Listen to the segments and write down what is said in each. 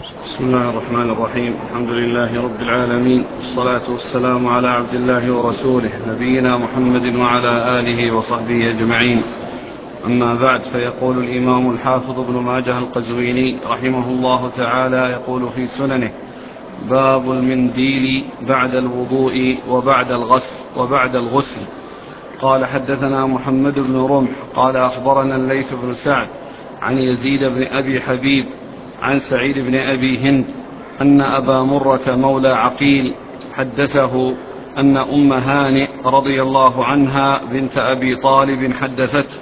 بسم الله الرحمن الرحيم. الحمد لله رب العالمين، والصلاة والسلام على عبد الله ورسوله نبينا محمد وعلى آله وصحبه أجمعين. أما بعد، فيقول الإمام الحافظ ابن ماجه القزويني رحمه الله تعالى يقول في سننه: باب المنديل بعد الوضوء وبعد الغسل. قال: حدثنا محمد بن رمح قال: أخبرنا الليث بن سعد عن يزيد بن أبي حبيب عن سعيد بن أبي هند أن أبا مرة مولى عقيل حدثه أن أم هانئ رضي الله عنها بنت أبي طالب حدثته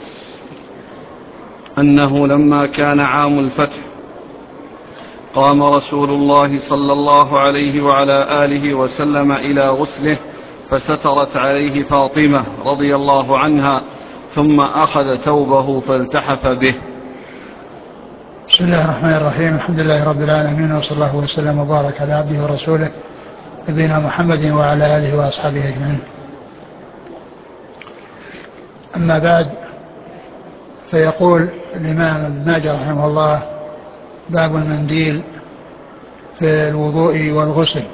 أنه لما كان عام الفتح قام رسول الله صلى الله عليه وعلى آله وسلم إلى غسله، فسترت عليه فاطمة رضي الله عنها، ثم أخذ ثوبه فالتحف به. بسم الله الرحمن الرحيم. الحمد لله رب العالمين، وصلى الله وسلم وبارك على عبده ورسوله نبينا محمد وعلى آله وأصحابه أجمعين. أما بعد، فيقول الإمام ابن ماجه رحمه الله: باب المنديل في الوضوء والغسل،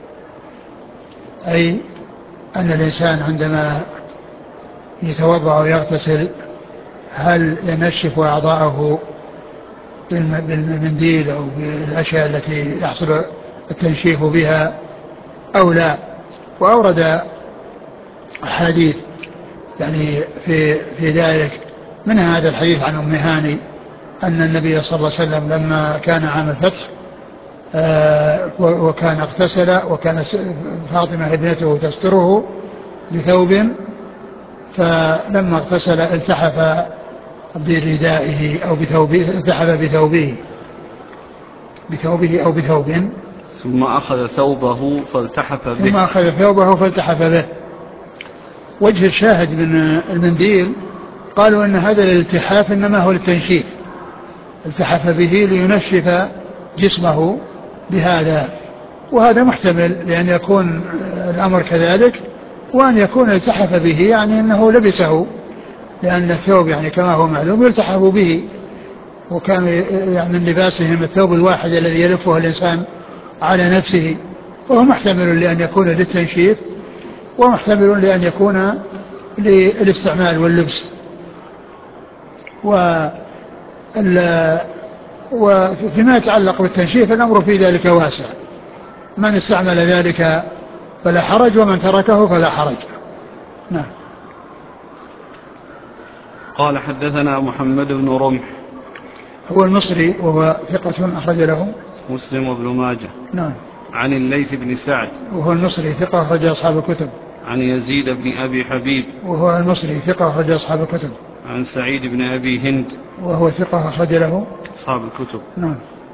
أي أن الإنسان عندما يتوضأ ويغتسل هل ينشف أعضاءه بالمنديل أو بالأشياء التي يحصل التنشيف بها أو لا. وأورد أحاديث يعني في ذلك، منها هذا الحديث عن أم هاني أن النبي صلى الله عليه وسلم لما كان عام الفتح وكان اغتسل، وكان فاطمة ابنته تستره بثوب، فلما اغتسل التحف بردائه أو بثوبه، التحف بثوبه أو بثوب، ثم أخذ ثوبه فالتحف به. وجه الشاهد من المنديل قالوا أن هذا الالتحاف إنما هو للتنشيف، التحف به لينشف جسمه بهذا، وهذا محتمل لأن يكون الأمر كذلك، وأن يكون التحف به يعني أنه لبسه، لأن الثوب يعني كما هو معلوم يلتحف به، وكان يعني من لباسهم الثوب الواحد الذي يلفه الإنسان على نفسه، وهو محتمل لأن يكون للتنشيف، ومحتمل لأن يكون للاستعمال واللبس. وفيما يتعلق بالتنشيف الأمر في ذلك واسع، من استعمل ذلك فلا حرج، ومن تركه فلا حرج. نعم. قال: حدثنا محمد بن رمح، هو المصري وهو ثقة أخرج له مسلم وابن ماجه. نعم. عن الليث بن سعد، وهو المصري ثقة أخرج أصحاب الكتب. عن يزيد بن أبي حبيب، وهو المصري ثقة أخرج أصحاب الكتب. عن سعيد بن أبي هند، وهو ثقة أخرج له أصحاب الكتب. نعم.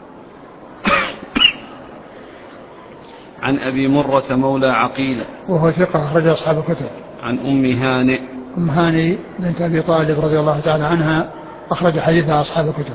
عن أبي مرة مولى عقيل، وهو ثقة أخرج أصحاب الكتب. عن أم هانئ، أم هاني بنت أبي طالب رضي الله تعالى عنها، أخرج حديثها أصحاب الكتب.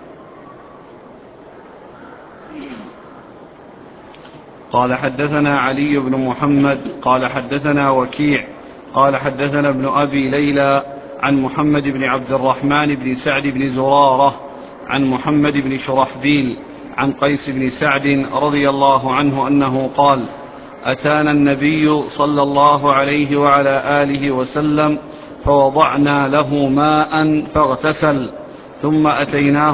قال: حدثنا علي بن محمد قال: حدثنا وكيع قال: حدثنا ابن أبي ليلى عن محمد بن عبد الرحمن بن سعد بن زرارة عن محمد بن شرحبيل عن قيس بن سعد رضي الله عنه أنه قال: أتانا النبي صلى الله عليه وعلى آله وسلم فوضعنا له ماء فاغتسل، ثم أتيناه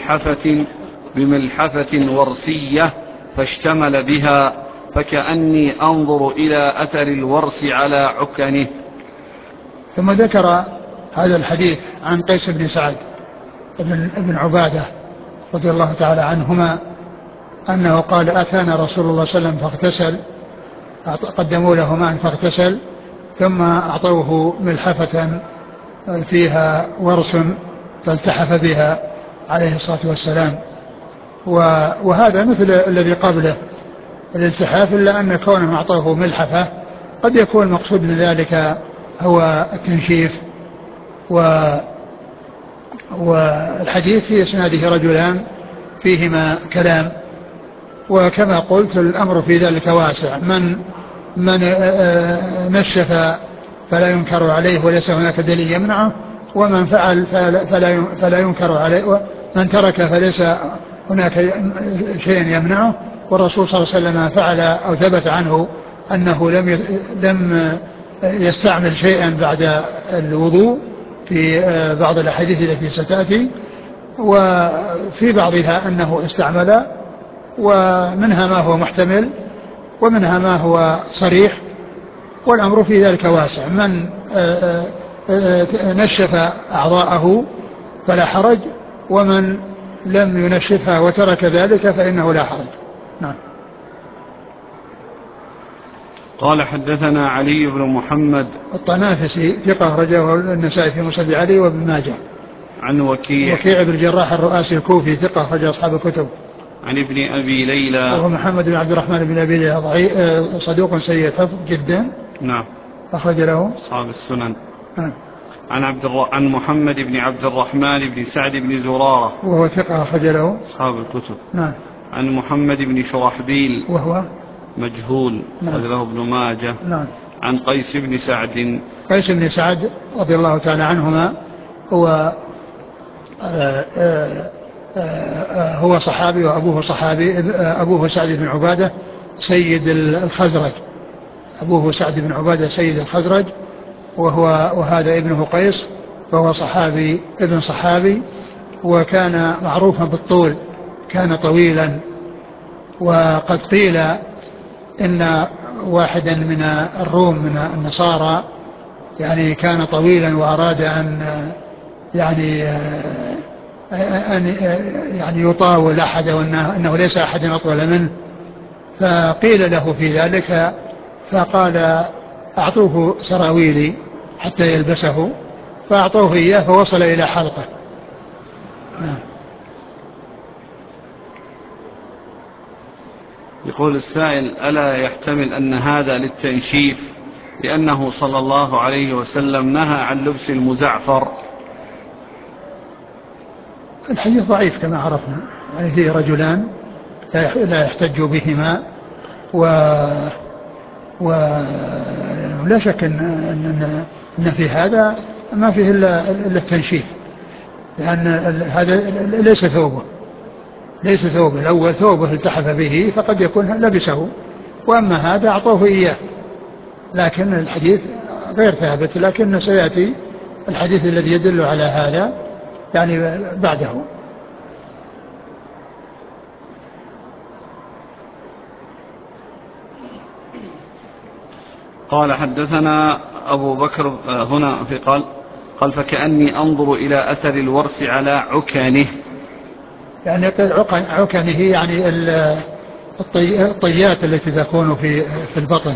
بملحفة ورسية فاشتمل بها، فكأني أنظر إلى أثر الورس على عكنه. ثم ذكر هذا الحديث عن قيس بن سعد ابن عبادة رضي الله تعالى عنهما أنه قال: أتانا رسول الله صلى الله عليه وسلم فاغتسل، قدموا له ماء فاغتسل، ثم أعطوه ملحفة فيها ورس فالتحف بها عليه الصلاة والسلام. وهذا مثل الذي قبله الالتحاف، إلا أن كونهم أعطوه ملحفة قد يكون المقصود من ذلك هو التنشيف. والحديث في إسناده رجلان فيهما كلام، وكما قلت الأمر في ذلك واسع، من نشف فلا ينكر عليه وليس هناك دليل يمنعه، ومن فعل فلا ينكر عليه، ومن ترك فليس هناك شيء يمنعه، والرسول صلى الله عليه وسلم فعل أو ثبت عنه أنه لم يستعمل شيئا بعد الوضوء في بعض الأحاديث التي ستأتي، وفي بعضها أنه استعمل، ومنها ما هو محتمل ومنها ما هو صريح، والأمر في ذلك واسع. من نشف أعضاءه فلا حرج، ومن لم ينشفها وترك ذلك فإنه لا حرج. نعم. قال حدثنا علي بن محمد الطنافسي ثقة رجاه النسائي في مسند علي وابن ماجه. عن وكيع بن الجراح الرؤاسي الكوفي ثقة رجاه أصحاب الكتب. عن ابن أبي ليلى وهو محمد بن عبد الرحمن بن أبي ليلى صدوق سيء الحفظ جدا. نعم. أخرج له أصحاب السنن. نعم. عن محمد بن عبد الرحمن بن سعد بن زرارة وهو ثقة أخرج له أصحاب الكتب. نعم. عن محمد بن شرحبيل وهو مجهول أخرج له ابن ماجه. نعم. عن قيس بن سعد. قيس بن سعد رضي الله تعالى عنهما هو هو صحابي وأبوه صحابي. أبوه سعد بن عبادة سيد الخزرج. أبوه سعد بن عبادة سيد الخزرج، وهذا ابنه قيس، فهو صحابي ابن صحابي، وكان معروفا بالطول، كان طويلا. وقد قيل إن واحدا من الروم من النصارى يعني كان طويلا وأراد أن يعني يطاول أحد، وأنه ليس أحد أطول منه، فقيل له في ذلك فقال أعطوه سراويلي حتى يلبسه، فأعطوه إياه فوصل إلى حلقه. نعم. يقول السائل: ألا يحتمل أن هذا للتنشيف لأنه صلى الله عليه وسلم نهى عن لبس المزعفر؟ الحديث ضعيف كما عرفنا، يعني فيه رجلان لا يحتج بهما، ولا شك أن في هذا ما فيه إلا التنشيف، لأن هذا ليس ثوبه الأول، ثوبه التحف به فقد يكون لبسه، وأما هذا أعطوه إياه. لكن الحديث غير ثابت، لكن سيأتي الحديث الذي يدل على هذا يعني بعده. قال حدثنا أبو بكر هنا في قال فكأني أنظر إلى أثر الورس على عكانه، يعني عكانه يعني الطيات التي تكون في البطن.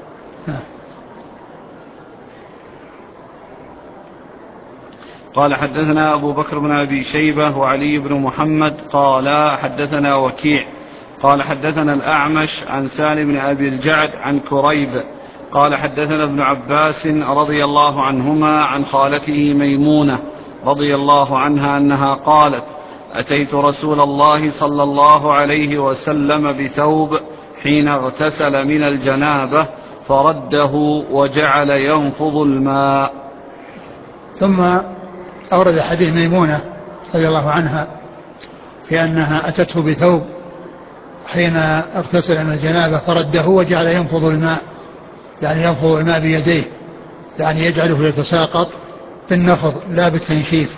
قال حدثنا أبو بكر بن أبي شيبة وعلي بن محمد قال حدثنا وكيع قال حدثنا الأعمش عن سالم بن أبي الجعد عن كريب قال حدثنا ابن عباس رضي الله عنهما عن خالته ميمونة رضي الله عنها أنها قالت: أتيت رسول الله صلى الله عليه وسلم بثوب حين اغتسل من الجنابة فرده وجعل ينفض الماء. ثم أورد حديث ميمونة رضي الله عنها في أنها أتته بثوب حين اغتسل من الجنابة فرده وجعل ينفض الماء، يعني ينفض الماء بيديه، يعني يجعله يتساقط في النفض لا بالتنشيف.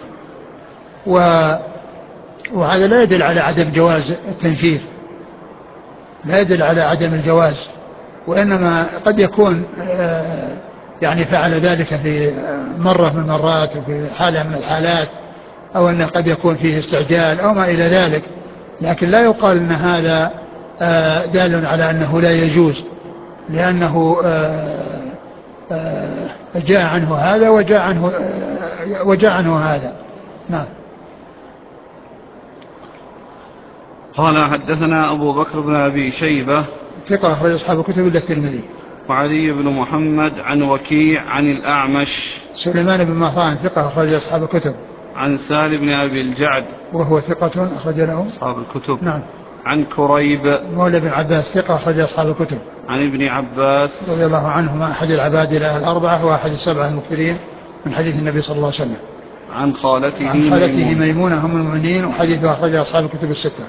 وهذا لا يدل على عدم جواز التنشيف، لا يدل على عدم الجواز، وإنما قد يكون يعني فعل ذلك في مرة من المرات وفي حالة من الحالات، أو أنه قد يكون فيه استعجال أو ما إلى ذلك، لكن لا يقال أن هذا دال على أنه لا يجوز، لأنه جاء عنه هذا وجاء عنه هذا. نعم. قال حدثنا أبو بكر بن أبي شيبة ثقة أخرج أصحاب الكتب إلا الترمذي. وعلي بن محمد عن وكيع عن الأعمش سليمان بن مهران ثقة أخرج أصحاب الكتب. عن سالم بن أبي الجعد وهو ثقة أخرج له أصحاب الكتب. نعم. عن كريب مولى بن عباس ثقة أخرج أصحاب الكتب. عن ابن عباس رضي الله عنهما أحد العبادلة الأربعة وأحد السبعة المكثرين من حديث النبي صلى الله عليه وسلم. عن خالته ميمونة أم المؤمنين، وحديث أخرجه أصحاب الكتب الستة.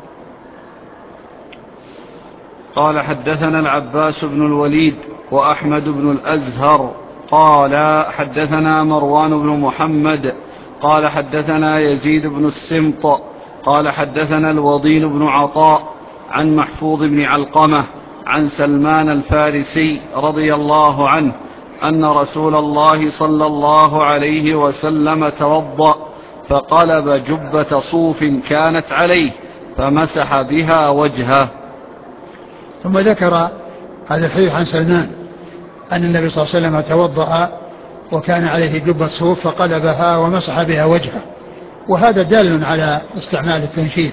قال حدثنا العباس بن الوليد وأحمد بن الأزهر قال حدثنا مروان بن محمد قال حدثنا يزيد بن السمط قال حدثنا الوضين بن عطاء عن محفوظ بن علقمة عن سلمان الفارسي رضي الله عنه أن رسول الله صلى الله عليه وسلم توضأ فقلب جبة صوف كانت عليه فمسح بها وجهه. ثم ذكر هذا الحديث عن سلمان أن النبي صلى الله عليه وسلم توضأ وكان عليه جبة صوف فقلبها ومسح بها وجهه، وهذا دال على استعمال التنشيف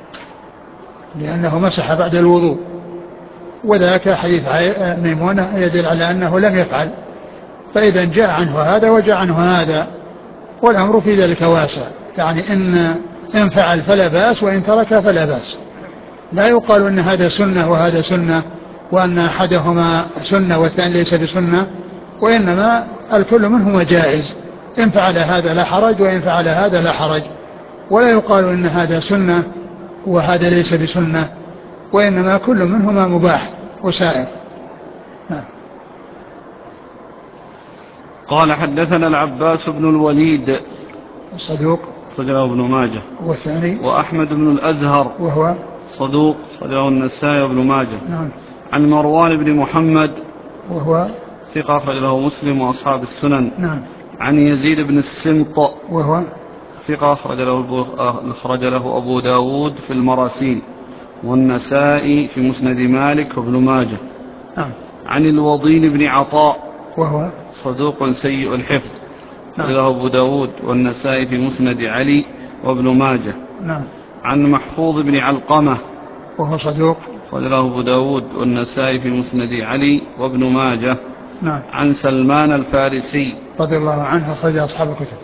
لأنه مسح بعد الوضوء، وذاك حديث ميمونة يدل على أنه لم يفعل، فإذا جاء عنه هذا وجاء عنه هذا والأمر في ذلك واسع، يعني إن فعل فلا بأس وإن ترك فلا بأس، لا يقال أن هذا سنة وهذا سنة وأن أحدهما سنة والثاني ليس بسنة، وإنما الكل منهما جائز، إن فعل هذا لا حرج وإن فعل هذا لا حرج، ولا يقال أن هذا سنة وهذا ليس بسنة، وإنما كل منهما مباح وسائر. قال حدثنا العباس بن الوليد صدوق صدره ابن ماجه، والثاني وأحمد بن الأزهر وهو صدوق صدره النسائي وابن ماجه. نعم. عن مروان بن محمد وهو ثقة أخرجه مسلم وأصحاب السنن. نعم. عن يزيد بن السمط وهو ثقة أخرج له أبو داود في المراسيل والنسائي في مسند مالك وابن ماجه. نعم. عن الوضين بن عطاء وهو صدوق سيء الحفظ نعم. له أبو داود والنسائي في مسند علي وابن ماجه. نعم. عن محفوظ بن علقمة وهو صدوق له أبو داود والنسائي في مسند علي وابن ماجه. نعم. عن سلمان الفارسي رضي الله عنه أخرج أصحاب الكتب.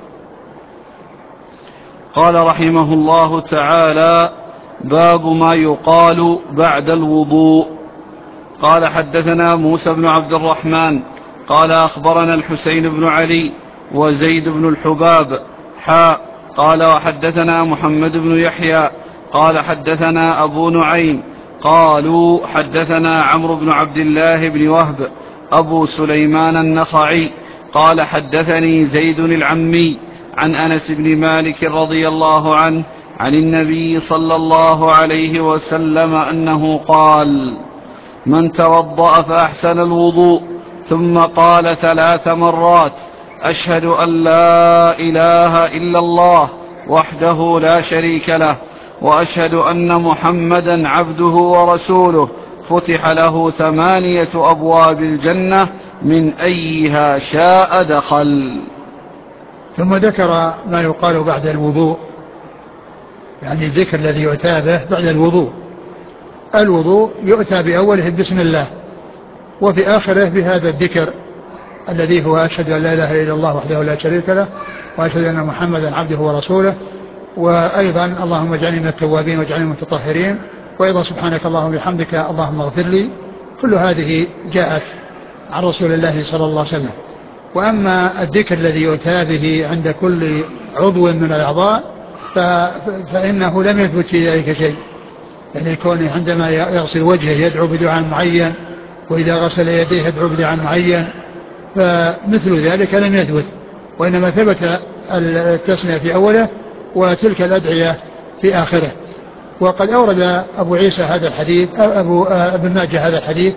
قال رحمه الله تعالى: باب ما يقال بعد الوضوء. قال حدثنا موسى بن عبد الرحمن قال أخبرنا الحسين بن علي وزيد بن الحباب قال وحدثنا محمد بن يحيى قال حدثنا أبو نعيم قالوا حدثنا عمرو بن عبد الله بن وهب أبو سليمان النخعي قال حدثني زيد العمي عن أنس بن مالك رضي الله عنه عن النبي صلى الله عليه وسلم أنه قال: من توضأ فأحسن الوضوء ثم قال 3 مرات: أشهد أن لا إله إلا الله وحده لا شريك له وأشهد أن محمدا عبده ورسوله، فتح له 8 أبواب الجنة من أيها شاء دخل. ثم ذكر ما يقال بعد الوضوء، يعني الذكر الذي يؤتى به بعد الوضوء. الوضوء يؤتى بأوله بسم الله، وفي آخره بهذا الذكر الذي هو أشهد أن لا إله إلا الله وحده لا شريك له وأشهد أن محمدا عبده ورسوله، وأيضا اللهم اجعلني من التوابين واجعلني من المتطهرين، وأيضا سبحانك اللهم وبحمدك اللهم اغفر لي. كل هذه جاءت عن رسول الله صلى الله عليه وسلم. وأما الذكر الذي يؤتى به عند كل عضو من الأعضاء فإنه لم يثبت في ذلك شيء، يعني كونه عندما يغسل وجهه يدعو بدعاء معين، وإذا غسل يديه يدعو بدعاء معين، فمثل ذلك لم يثبت، وإنما ثبت التسمية في أوله وتلك الأدعية في آخره. وقد أورد أبو عيسى هذا الحديث، أبو ابن ماجه هذا الحديث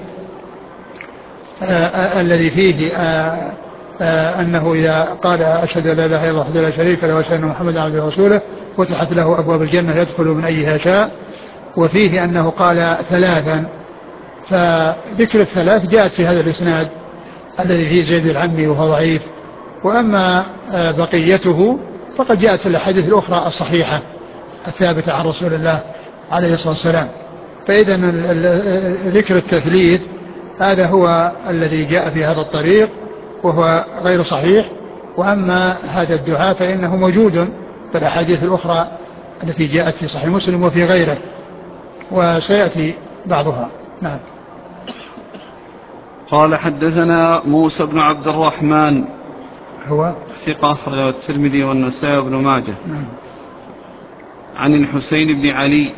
الذي فيه أنه إذا قال أشهد أن لا إله إلا الله وحده لا شريك له وأشهد أن محمدا عبده ورسوله فتحت له أبواب الجنة يدخل من أيها شاء، وفيه أنه قال 3، فذكر 3 جاءت في هذا الإسناد الذي فيه زيد العمي وهو ضعيف، وأما بقيته فقد جاءت في الأحاديث الأخرى الصحيحة الثابتة عن رسول الله عليه الصلاة والسلام. فإذا ذكر التثليث هذا هو الذي جاء في هذا الطريق وهو غير صحيح، وأما هذا الدعاء فإنه موجود في الأحاديث الأخرى التي جاءت في صحيح مسلم وفي غيره، وسيأتي بعضها. نعم. قال حدثنا موسى بن عبد الرحمن هو ثقة أخرجه الترمذي والنسائي وابن ماجه. نعم. عن الحسين بن علي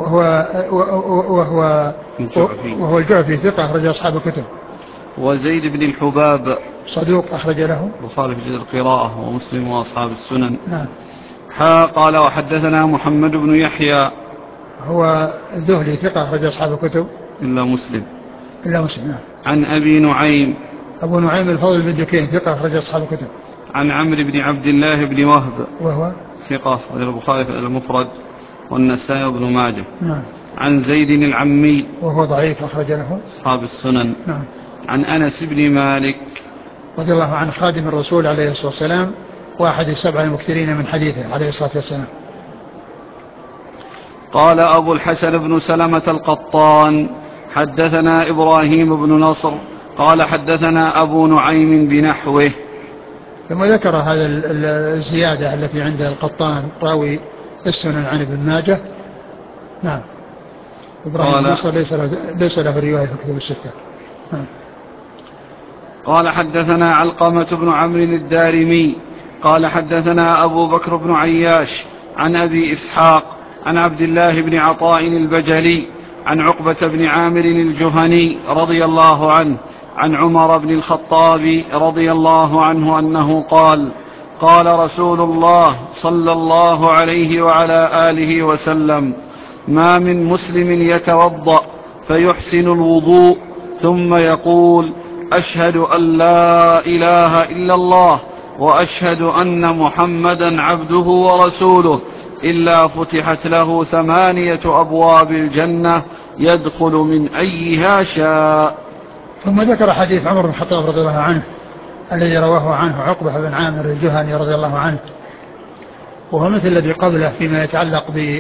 وهو الجعفي ثقة أخرج أصحاب الكتب. وزيد بن الحباب صدوق أخرج له البخاري في جزء القراءة ومسلم وأصحاب السنن. نعم. قال وحدثنا محمد بن يحيى هو الذهلي ثقة أخرج أصحاب الكتب إلا مسلم. نعم. عن أبي نعيم أبو نعيم الفضل بن دكين ثقة أخرج أصحاب الكتب. عن عمرو بن عبد الله بن وهب وهو ثقة أخرج البخاري في المفرد والنسائي وابن ماجه. نعم. عن زيد العمي وهو ضعيف أخرج له أصحاب السنن. نعم. عن أنس بن مالك رضي الله عنه خادم الرسول عليه الصلاة والسلام واحد السبع المكثرين من حديثه عليه الصلاة والسلام. قال أبو الحسن بن سلمة القطان حدثنا إبراهيم بن نصر قال حدثنا أبو نعيم بنحوه. ثم ذكر هذا الزيادة التي عند القطان راوي السنن عن ابن ماجه. نعم. إبراهيم بن نصر ليس له رواية في الكتب الستة. نعم. قال حدثنا علقمة بن عمرو الدارمي قال حدثنا أبو بكر بن عياش عن أبي إسحاق عن عبد الله بن عطاء البجلي عن عقبة بن عامر الجهني رضي الله عنه عن عمر بن الخطاب رضي الله عنه أنه قال قال رسول الله صلى الله عليه وعلى آله وسلم ما من مسلم يتوضأ فيحسن الوضوء ثم يقول أشهد أن لا إله إلا الله وأشهد أن محمدا عبده ورسوله إلا فتحت له 8 أبواب الجنة يدخل من أيها شاء. ثم ذكر حديث عمر بن الخطاب رضي الله عنه الذي رواه عنه عقبة بن عامر الجهني رضي الله عنه، وهو مثل الذي قبله فيما يتعلق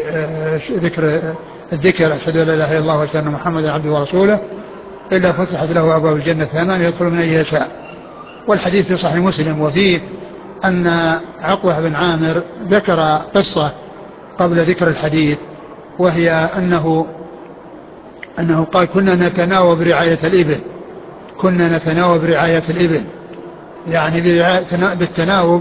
الذكر أشهد أن لا إله إلا الله وأشهد أن محمدا عبده ورسوله إلا فتحت له أبواب الجنة 8 يدخل من أيها شاء. والحديث في صحيح مسلم وفيه أن عقبة بن عامر ذكر قصة قبل ذكر الحديث، وهي أنه قال كنا نتناوب رعاية الإبل، يعني بالتناوب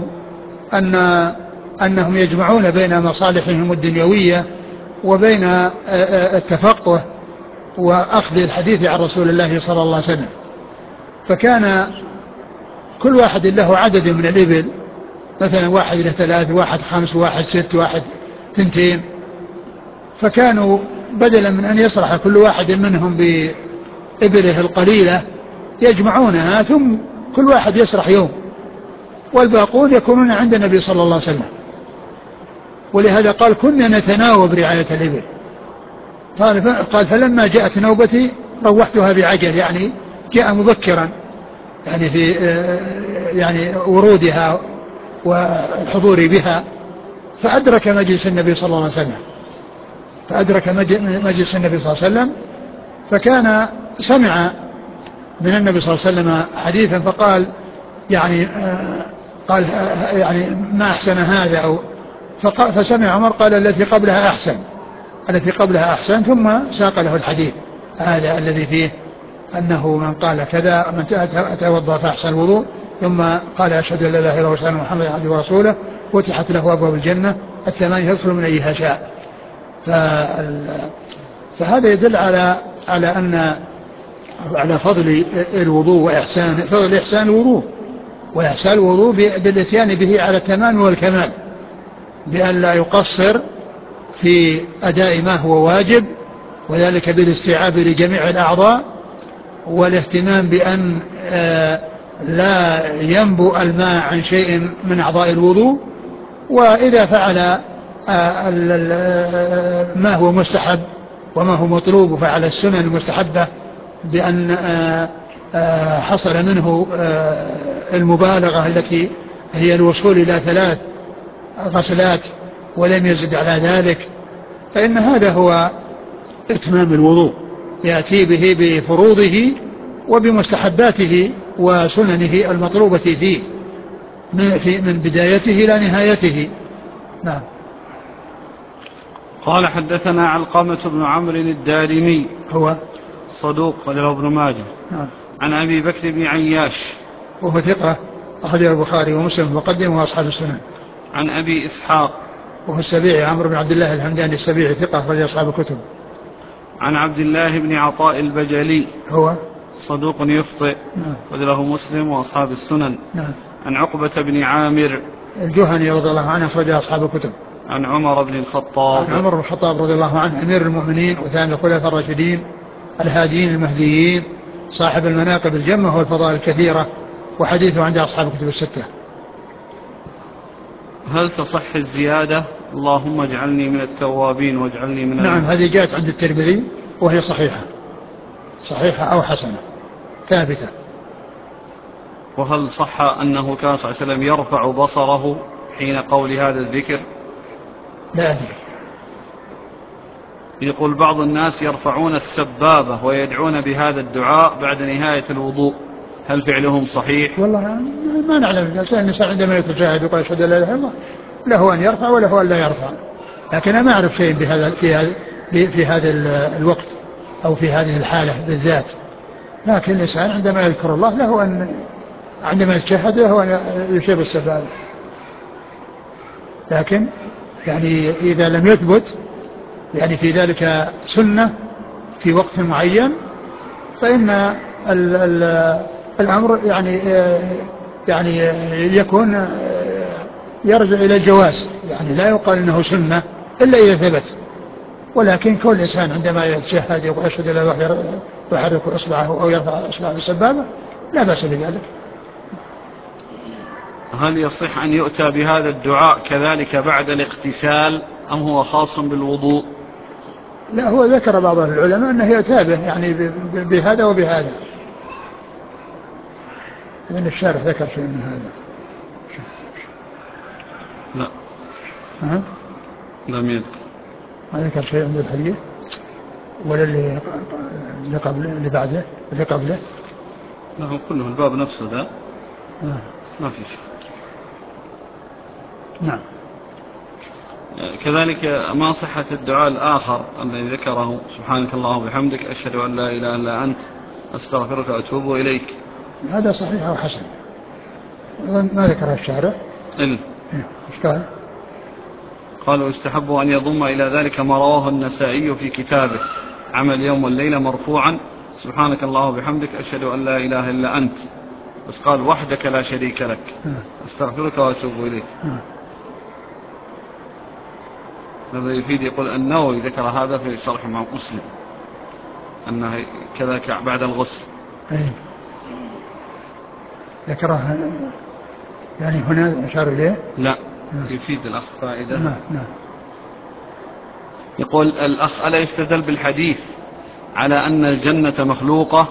أنهم يجمعون بين مصالحهم الدنيوية وبين التفقه وأخذ الحديث عن رسول الله صلى الله عليه وسلم. فكان كل واحد له عدد من الإبل، مثلا 1 له 3 1 5 1 6 1 2، فكانوا بدلا من أن يسرح كل واحد منهم بإبله القليلة يجمعونها ثم كل واحد يسرح يوم والباقون يكونون عند النبي صلى الله عليه وسلم. ولهذا قال كنا نتناوب رعاية الإبل. قال فلما جاءت نوبتي روحتها بعجل، يعني جاء مبكرا يعني في يعني ورودها والحضور بها، فأدرك مجلس النبي صلى الله عليه وسلم فكان سمع من النبي صلى الله عليه وسلم حديثا فقال يعني قال يعني ما أحسن هذا فسمع عمر قال التي قبلها أحسن ثم ساق له الحديث هذا الذي فيه أنه من قال كذا من توضأ فأحسن الوضوء ثم قال أشهد أن لا إله إلا الله وأشهد أن محمدا عبده ورسوله فتحت له أبواب الجنة 8 يدخل من أيها شاء. فهذا يدل على فضل الوضوء وإحسان الوضوء بالاتيان به على التمام والكمال، بأن لا يقصر في أداء ما هو واجب، وذلك بالاستيعاب لجميع الأعضاء والاهتمام بأن لا ينبو الماء عن شيء من أعضاء الوضوء. وإذا فعل ما هو مستحب وما هو مطلوب وفعل السنن المستحبة بأن حصل منه المبالغة التي هي الوصول إلى 3 غسلات ولم يزد على ذلك، فإن هذا هو إتمام الوضوء، يأتي به بفروضه وبمستحباته وسننه المطلوبة فيه من بدايته إلى نهايته. نعم. قال حدثنا علقمة بن عمرو الدارمي هو صدوق وله ابن ماجه. نعم. عن أبي بكر بن عياش وهو ثقة أخرجه البخاري ومسلم وقدم وأصحاب السنن. عن أبي إسحاق وهو السبيعي عمرو بن عبد الله الهمداني السبيعي ثقة أخرج أصحاب الكتب. عن عبد الله بن عطاء البجلي هو صدوق يخطئ وله مسلم وأصحاب السنن. نعم. عن عقبة بن عامر الجهني رضي الله عنه أخرج أصحاب الكتب. عن عمر بن الخطاب عن عمر بن الخطاب رضي الله عنه أمير المؤمنين وثاني الخلفاء الراشدين الهاديين المهديين صاحب المناقب الجمة والفضائل الكثيرة وحديثه عند أصحاب الكتب الستة. هل تصح الزيادة اللهم اجعلني من التوابين واجعلني من نعم هذه جاءت عند الترمذي وهي صحيحة أو حسنة ثابتة. وهل صح أنه كان صلى الله عليه وسلم يرفع بصره حين قول هذا الذكر؟ لا أدري. يقول بعض الناس يرفعون السبابة ويدعون بهذا الدعاء بعد نهاية الوضوء، هل فعلهم صحيح؟ والله ما نعلم. الإنسان عندما يتشاهد وقال أشهد أن لا إله إلا الله له أن يرفع وله أن لا يرفع، لكن أنا ما أعرف شيء في هذا الوقت أو في هذه الحالة بالذات. لكن الإنسان عندما يذكر الله له أن عندما يتشهد له أن يشير السبابة، لكن يعني إذا لم يثبت يعني في ذلك سنة في وقت معين فإن الأمر يعني يكون يرجع إلى الجواز، يعني لا يقال إنه سنة إلا إذا ثبت. ولكن كل إنسان عندما يتشهد يقول أشهد أن لا إله إلا الله ويحرك إصبعه أو يرفع إصبعه بالسبابة لا بأس بذلك. هل يصح أن يؤتى بهذا الدعاء كذلك بعد الاغتسال أم هو خاص بالوضوء؟ لا هو ذكر بعض العلماء أنه يتابه يعني بهذا وبهذا، لأن الشارح ذكر شيء من هذا. لا ها؟ لم يذكر. ما ذكر شيء عند الحديث ولا اللي قبله اللي بعده اللي قبله. لا كله الباب نفسه ذا ما في شيء. نعم. كذلك ما صحة الدعاء الآخر الذي ذكره سبحانك اللهم وبحمدك أشهد أن لا إله إلا أنت أستغفرك وأتوب إليك؟ هذا صحيح وحسن ما ذكره الشارع. إيش قال؟ قالوا يستحب أن يضم إلى ذلك ما رواه النسائي في كتابه عمل يوم والليلة مرفوعا سبحانك اللهم وبحمدك أشهد أن لا إله إلا أنت، بس قال وحدك لا شريك لك أستغفرك وأتوب إليك. هذا يفيد. يقول النووي ذكر هذا في شرح مع مسلم أنه كذلك بعد الغسل. ذكرها يعني هنا أشار إليه؟ لا يفيد الأخ فائدة. نعم. يقول الأخ ألا يستدل بالحديث على أن الجنة مخلوقة؟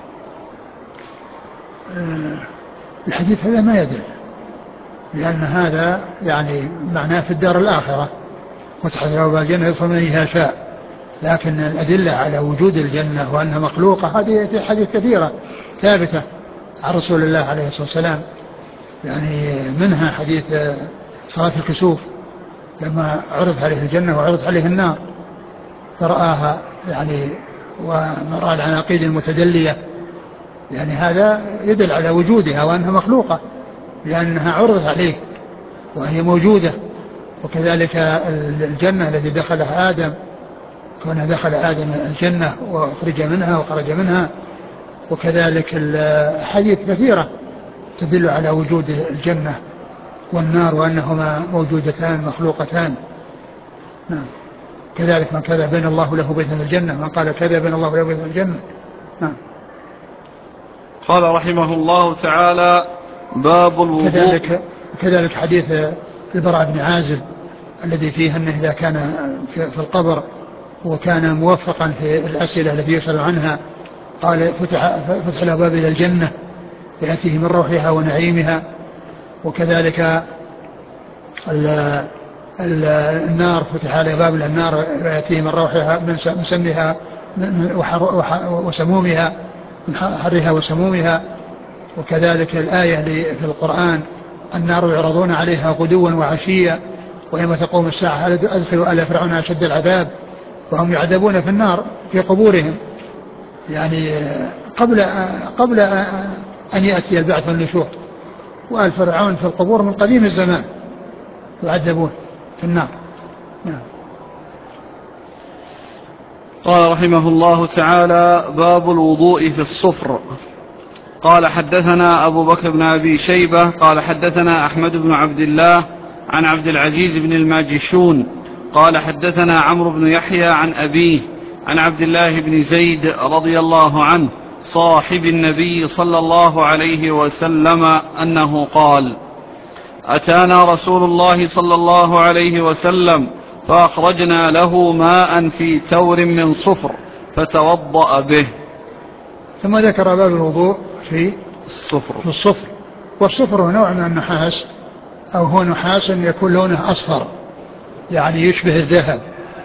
الحديث هذا ما يدل، لأن هذا يعني معناه في الدار الآخرة فتحت له باب الجنة يدخل من أيها شاء، لكن الأدلة على وجود الجنة وأنها مخلوقة هذه حديث كثيرة ثابتة عن رسول الله عليه الصلاة والسلام. يعني منها حديث صلاة الكسوف لما عرض عليه الجنة وعرض عليه النار فرآها يعني ورأى العناقيد المتدلية، يعني هذا يدل على وجودها وأنها مخلوقة لأنها عرضت عليه وهي موجودة. وكذلك الجنة التي دخلها آدم كونه دخل آدم الجنة وأخرج منها وخرج منها، وكذلك الحديث كثيرة تدل على وجود الجنة والنار وأنهما موجودتان مخلوقتان. نعم. كذلك من كذا بين الله له بيتا في الجنة، من قال كذا بين الله له بيتا في الجنة. نعم. قال رحمه الله تعالى باب الوضوء. كذلك حديث البراء بن عازب الذي فيه أنه إذا كان في القبر وكان موفقا في الأسئلة التي يسأل عنها قال فتح له باب إلى الجنة يأتيه من روحها ونعيمها. وكذلك النار فتح عليه باب إلى النار يأتيه من روحها من سمها وسمومها من حرها وسمومها. وكذلك الآية في القرآن النار يعرضون عليها غدوا وعشيا ويوم تقوم الساعة أدخلوا آل فرعون أشد العذاب وهم يعذبون في النار في قبورهم، يعني قبل أن يأتي البعث والنشور. وآل فرعون في القبور من قديم الزمان يعذبون في النار. نعم. قال رحمه الله تعالى: باب الوضوء في الصفر. قال حدثنا أبو بكر بن أبي شيبة قال حدثنا أحمد بن عبد الله عن عبد العزيز بن الماجشون قال حدثنا عمرو بن يحيى عن أبيه عن عبد الله بن زيد رضي الله عنه صاحب النبي صلى الله عليه وسلم أنه قال: أتانا رسول الله صلى الله عليه وسلم فأخرجنا له ماء في تور من صفر فتوضأ به. ثم ذكر باب الوضوء في الصفر. والصفر هو نوع من النحاس، أو هو نحاس يكون لونه أصفر يعني يشبه الذهب.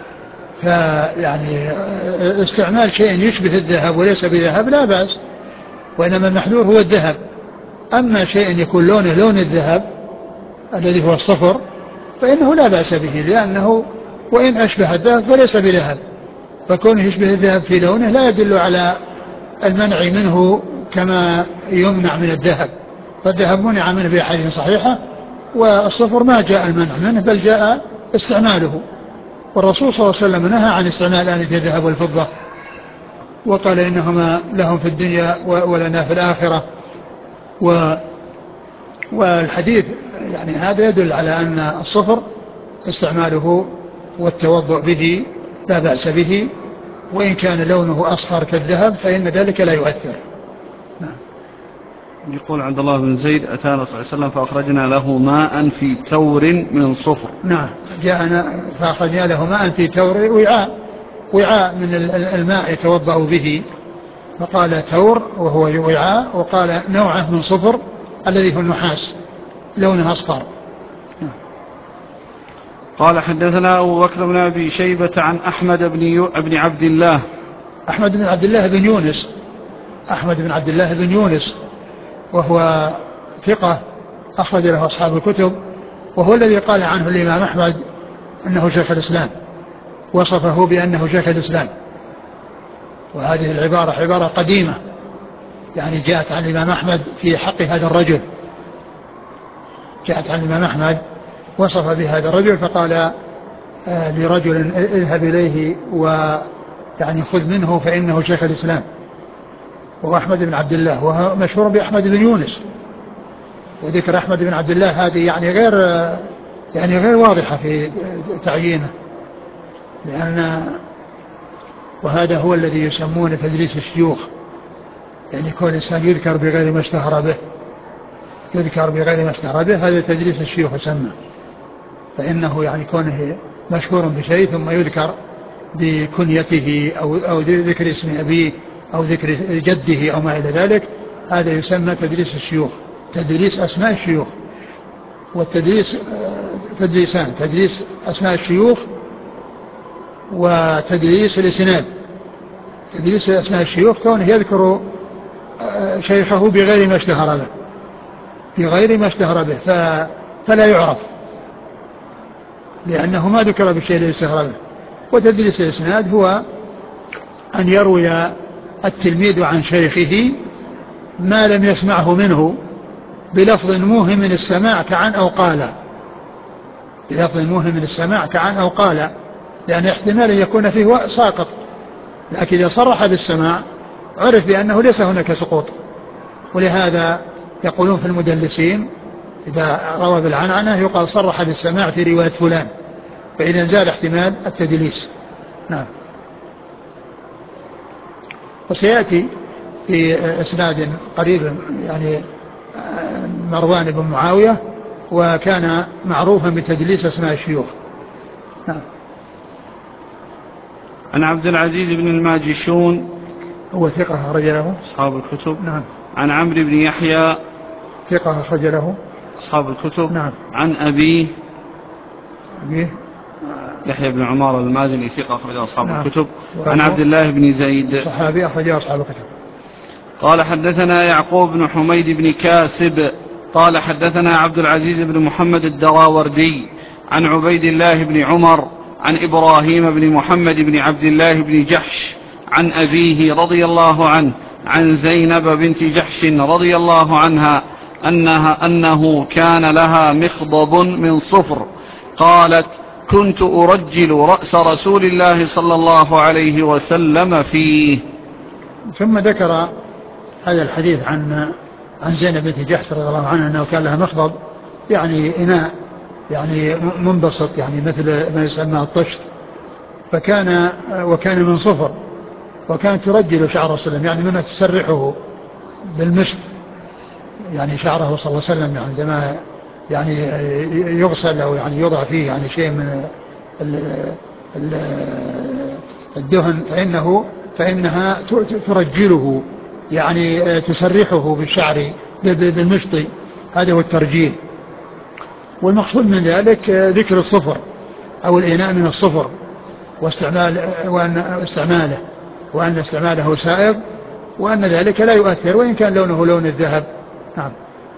فيعني استعمال شيء يشبه الذهب وليس بذهب لا بأس، وإنما المحذور هو الذهب. أما شيء يكون لونه لون الذهب الذي هو الصفر فإنه لا بأس به، لأنه وإن أشبه الذهب فليس بذهب، فكونه يشبه الذهب في لونه لا يدل على المنع منه كما يمنع من الذهب، فالذهب منع منه في أحاديث صحيحة، والصفر ما جاء المنع منه بل جاء استعماله. والرسول صلى الله عليه وسلم نهى عن استعمال آنية الذهب والفضة، وقال إنهما لهم في الدنيا ولنا في الآخرة. والحديث يعني هذا يدل على أن الصفر استعماله والتوضؤ به لا بأس به، وإن كان لونه أصفر كالذهب فإن ذلك لا يؤثر. يقول عبد الله بن زيد: أتانا صلى الله عليه وسلم فأخرجنا له ماء في تور من صفر. نعم، جاءنا فأخرجنا له ماء في تور، وعاء من الماء يتوضأ به، فقال تور وهو وعاء، وقال نوعه من صفر الذي هو النحاس لونه أصفر. قال حدثنا أبو بكر بن أبي شيبة عن أحمد بن عبد الله. أحمد بن عبد الله بن يونس، أحمد بن عبد الله بن يونس، وهو ثقة أخرج له أصحاب الكتب، وهو الذي قال عنه الإمام أحمد أنه شيخ الإسلام، وصفه بأنه شيخ الإسلام. وهذه العبارة عبارة قديمة يعني جاءت عن الإمام أحمد في حق هذا الرجل، جاءت عن الإمام أحمد وصف بهذا الرجل فقال لرجل اذهب إليه ويعني خذ منه فإنه شيخ الإسلام، وهو أحمد بن عبد الله، وهو مشهور بأحمد بن يونس. وذكر أحمد بن عبد الله هذه يعني غير واضحة في تعيينه، وهذا هو الذي يسمونه تدليس الشيوخ، يعني كل إنسان يذكر بغير ما اشتهر به، يذكر بغير ما اشتهر به، هذا تدليس الشيوخ يسمى. فإنه يعني كونه مشهور بشيء ثم يذكر بكنيته أو ذكر اسم أبيه أو ذكر جده أو ما إلى ذلك، هذا يسمى تدليس الشيوخ، تدليس أسماء الشيوخ. والتدليس تدليسان: تدليس أسماء الشيوخ وتدليس الإسناد. تدليس أسماء الشيوخ كونه يذكر شيخه بغير ما اشتهر به، بغير ما اشتهر به فلا يعرف لأنه ما ذكر بالشيء الذي اشتهر به. وتدليس الإسناد هو أن يروي التلميذ عن شيخه ما لم يسمعه منه بلفظ موهم من السماع كعن أو قال، بلفظ موهم من السماع كعن أو قال، لأن احتمال أن يكون فيه ساقط، لكن إذا صرح بالسماع عرف بأنه ليس هناك سقوط. ولهذا يقولون في المدلسين إذا روى بالعنعنة يقال صرح بالسماع في رواية فلان، فإذا زال احتمال التدليس. نعم. وسيأتي في إسناد قريب يعني مروان بن معاوية، وكان معروفا بتدليس أسماء الشيوخ. نعم. عن عبد العزيز بن الماجشون، هو ثقة أخرج له أصحاب الكتب. نعم. عن عمرو بن يحيى، ثقة أخرج له أصحاب الكتب. نعم. عن أبيه يحيى بن عمار المازني، ثقة أخرج أصحاب نعم. الكتب. عن عبد الله بن زيد، صحابي أخرج أصحاب الكتب. قال حدثنا يعقوب بن حميد بن كاسب قال حدثنا عبد العزيز بن محمد الدراوردي عن عبيد الله بن عمر عن إبراهيم بن محمد بن عبد الله بن جحش عن أبيه رضي الله عنه عن زينب بنت جحش رضي الله عنها أنه كان لها مخضب من صفر، قالت: كنت أرجل رأس رسول الله صلى الله عليه وسلم فيه. ثم ذكر هذا الحديث عن زينب بنت جحش رضي الله عنها أنه كان لها مخضب، يعني إناء يعني منبسط، يعني مثل ما يسمى الطشت، وكان من صفر، وكانت ترجل شعر رسول الله يعني منها تسرحه بالمشط، يعني شعره صلى الله عليه وسلم يعني عندما يعني يغسل أو يعني يوضع فيه يعني شيء من الدهن فإنها ترجله، يعني تسرحه بالشعر بالمشط، هذا هو الترجيل. والمقصود من ذلك ذكر الصفر أو الإناء من الصفر وأن استعماله سائغ، وأن ذلك لا يؤثر وإن كان لونه لون الذهب. نعم.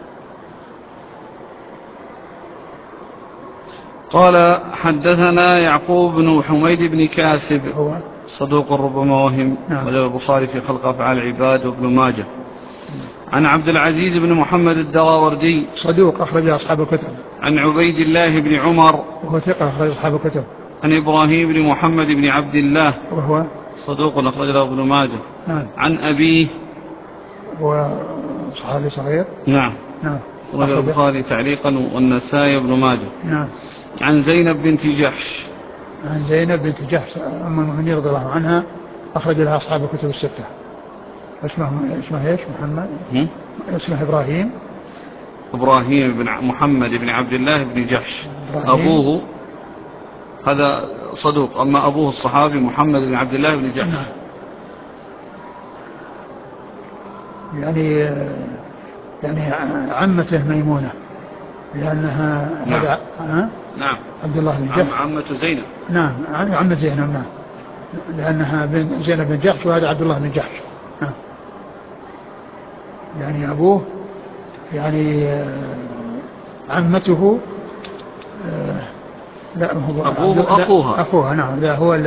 قال: حدثنا يعقوب بن حميد بن كاسب، هو صدوق ربما وهم، نعم. وله البخاري في خلق أفعال العباد وابن ماجه. عن عبد العزيز بن محمد الدراوردي، صدوق أخرج أصحاب الكتب. عن عبيد الله بن عمر، وهو ثقة أخرج أصحاب الكتب. عن إبراهيم بن محمد بن عبد الله، وهو صدوق أخرج له ابن ماجه. نعم. عن أبيه، هو صحابي صغير. نعم. نعم. أخرج البخاري تعليقا والنسائي وابن ماجه. نعم. عن زينب بنت جحش، عن زينب بنت جحش أم المؤمنين رضي الله عنها، أخرج لها أصحاب الكتب الستة. اسمه ايش؟ محمد. اسمه إبراهيم بن محمد بن عبد الله بن جحش. أبوه هذا صدوق، أما أبوه الصحابي محمد بن عبد الله بن جحش. نعم. يعني عمته ميمونة، لأنها نعم. نعم. عبد الله بن جحش عمة زينب. نعم، عمة زينب. نعم، لأنها زينب بن جحش وهذا عبد الله بن جحش. نعم. يعني أبوه يعني عمته لا هو أبوه أخوها. نعم. لا هو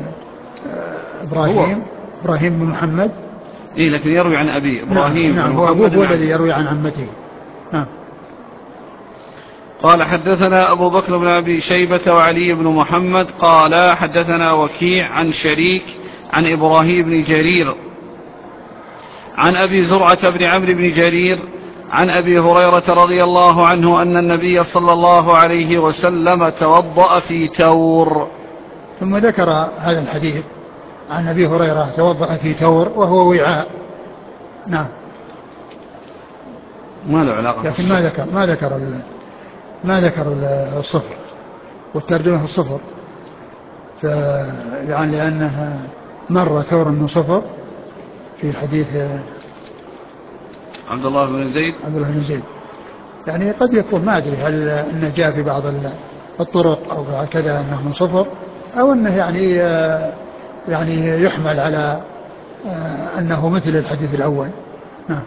إبراهيم بن محمد. إيه، لكن يروي عن أبيه إبراهيم. نعم. هو أبوه هو الذي يروي عن عمته. نعم. قال: حدثنا أبو بكر بن أبي شيبة وعلي بن محمد قال: حدثنا وكيع عن شريك عن إبراهيم بن جرير عن أبي زرعة بن عمرو بن جرير عن أبي هريرة رضي الله عنه أن النبي صلى الله عليه وسلم توضأ في تور. ثم ذكر هذا الحديث عن أبي هريرة توضأ في تور وهو وعاء. نعم. ما له علاقة، لكن ما ذكر الصفر والترجمة في الصفر، يعني لأنها مر ثور من صفر في حديث عبد الله بن زيد. يعني قد يكون ما أدري هل أنه جاء في بعض الطرق أو كذا أنه من صفر، أو أنه يعني يحمل على أنه مثل الحديث الأول. نعم.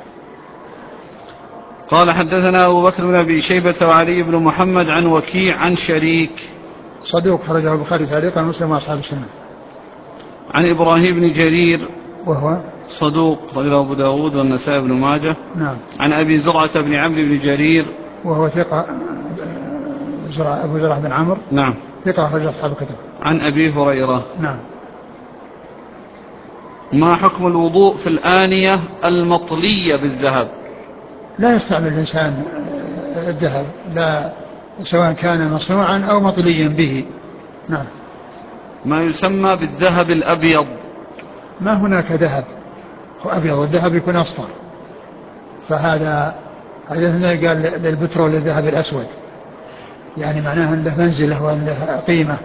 قال: حدثنا أبو بكر بن أبي شيبة وعلي بن محمد عن وكيع عن شريك، صدوق خرجه البخاري تعليقا ومسلم وأصحاب السنة. عن إبراهيم بن جرير وهو صدوق خرجه أبو داود والنسائي بن ماجه. نعم. عن أبي زرعة بن عمرو بن جرير وهو ثقة، أبو زرعة بن عمرو. نعم. ثقة خرج أصحاب الكتب. عن أبي هريرة. نعم. ما حكم الوضوء في الآنية المطلية بالذهب؟ لا يستعمل الإنسان الذهب، لا، سواء كان مصنوعا أو مطليا به. نعم. ما يسمى بالذهب الأبيض؟ ما هناك ذهب أبيض، الذهب يكون أصفر، فهذا هنا قال للبترول الذهب الأسود، يعني معناه أن له منزلة وأن له قيمة.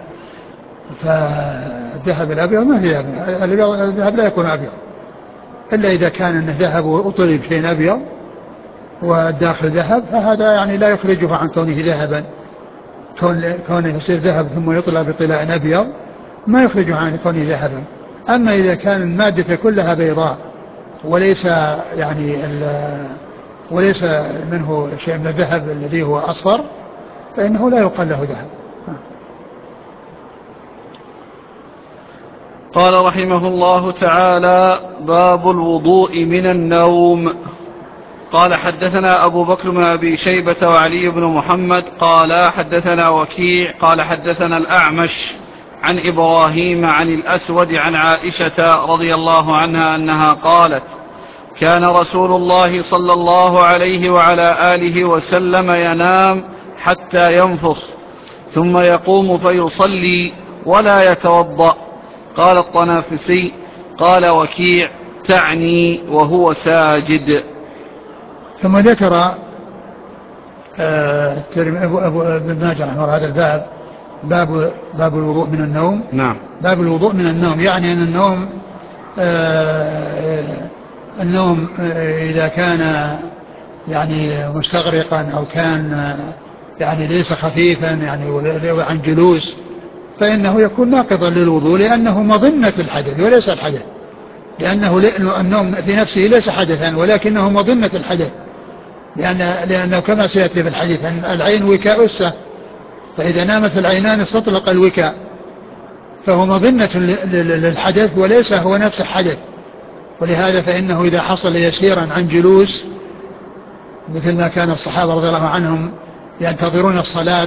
فالذهب الأبيض ما في الذهب لا يكون أبيض إلا إذا كان أنه ذهب وأطلب شيء أبيض والداخل ذهب، فهذا يعني لا يخرجه عن كونه ذهبا. كونه يصير ذهب ثم يطلع بطلاء أبيض ما يخرجه عن كونه ذهبا. أما إذا كان المادة كلها بيضاء وليس وليس منه شيء من الذهب الذي هو أصفر، فإنه لا يقال له ذهب. قال رحمه الله تعالى: باب الوضوء من النوم. قال حدثنا أبو بكر بن أبي شيبة وعلي بن محمد قال حدثنا وكيع قال حدثنا الأعمش عن إبراهيم عن الأسود عن عائشة رضي الله عنها أنها قالت كان رسول الله صلى الله عليه وعلى آله وسلم ينام حتى ينفخ ثم يقوم فيصلي ولا يتوضأ. قال الطنافسي قال وكيع تعني وهو ساجد. ثم ذكر أبو ابن ماجه رحمه الله هذا الباب باب الوضوء من النوم. نعم. باب الوضوء من النوم، يعني أن النوم إذا كان يعني مستغرقا أو كان يعني ليس خفيفا يعني عن جلوس فإنه يكون ناقضا للوضوء لأنه مظنة الحدث وليس الحدث، لأنه النوم في نفسه ليس حدثا ولكنه مظنة الحدث، لأنه كما سيأتي في الحديث أن العين وكاء السه، فإذا نامت العينان استطلق الوكاء، فهو مظنة للحدث وليس هو نفس الحدث. ولهذا فإنه إذا حصل يسيرا عن جلوس مثل ما كان الصحابة رضي الله عنهم ينتظرون الصلاة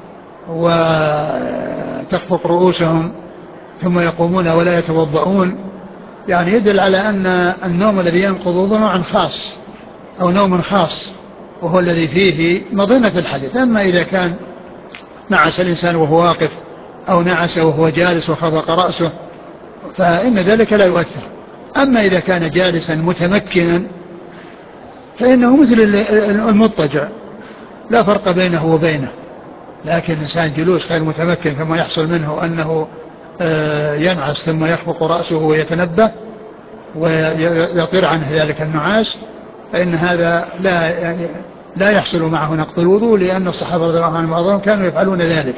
وتخفق رؤوسهم ثم يقومون ولا يتوضؤون، يعني يدل على أن النوم الذي ينقض نوع خاص أو نوم خاص وهو الذي فيه مظنة الحدث. أما إذا كان نعس الإنسان وهو واقف أو نعس وهو جالس وخفق رأسه فإن ذلك لا يؤثر. أما إذا كان جالسا متمكنا فإنه مثل المضطجع لا فرق بينه وبينه، لكن الإنسان جلوس غير متمكن ثم يحصل منه أنه ينعس ثم يخفق رأسه ويتنبه ويطير عنه ذلك النعاس فإن هذا لا يحصل معه نقض الوضوء، لأن الصحابة رضي الله عنهم بعضهم كانوا يفعلون ذلك.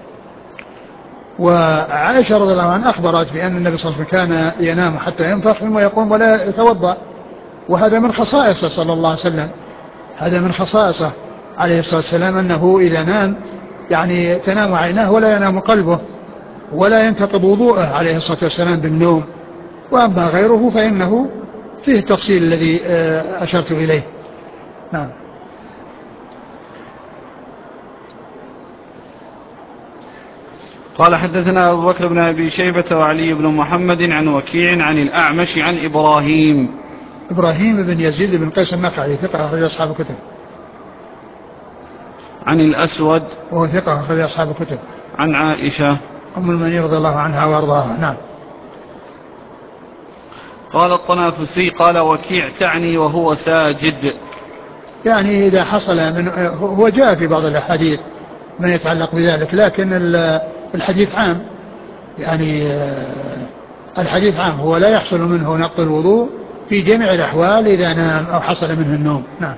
وعائشة رضي الله عنها أخبرت بأن النبي صلى الله عليه وسلم كان ينام حتى ينفخ ثم يقوم ولا يتوضأ، وهذا من خصائصه صلى الله عليه وسلم، هذا من خصائصه عليه الصلاة والسلام أنه إذا نام يعني تنام عيناه ولا ينام قلبه ولا ينتقض وضوءه عليه الصلاة والسلام بالنوم. وأما غيره فإنه فيه التفصيل الذي أشرت إليه. نعم. قال حدثنا أبو بكر بن أبي شيبة وعلي بن محمد عن وكيع عن الأعمش عن إبراهيم بن يزيد بن قيس النخعي ثقة أخرج أصحاب الكتب. عن الأسود وهو ثقة أخرج أصحاب الكتب. عن عائشة أم المؤمنين رضي الله عنها وأرضاها. نعم. قال الطنافسي قال وكيع تعني وهو ساجد، يعني إذا حصل من هو جاء في بعض الأحاديث ما يتعلق بذلك، لكن الحديث عام، يعني الحديث عام هو لا يحصل منه نقض الوضوء في جميع الأحوال إذا نام أو حصل منه النوم. نعم.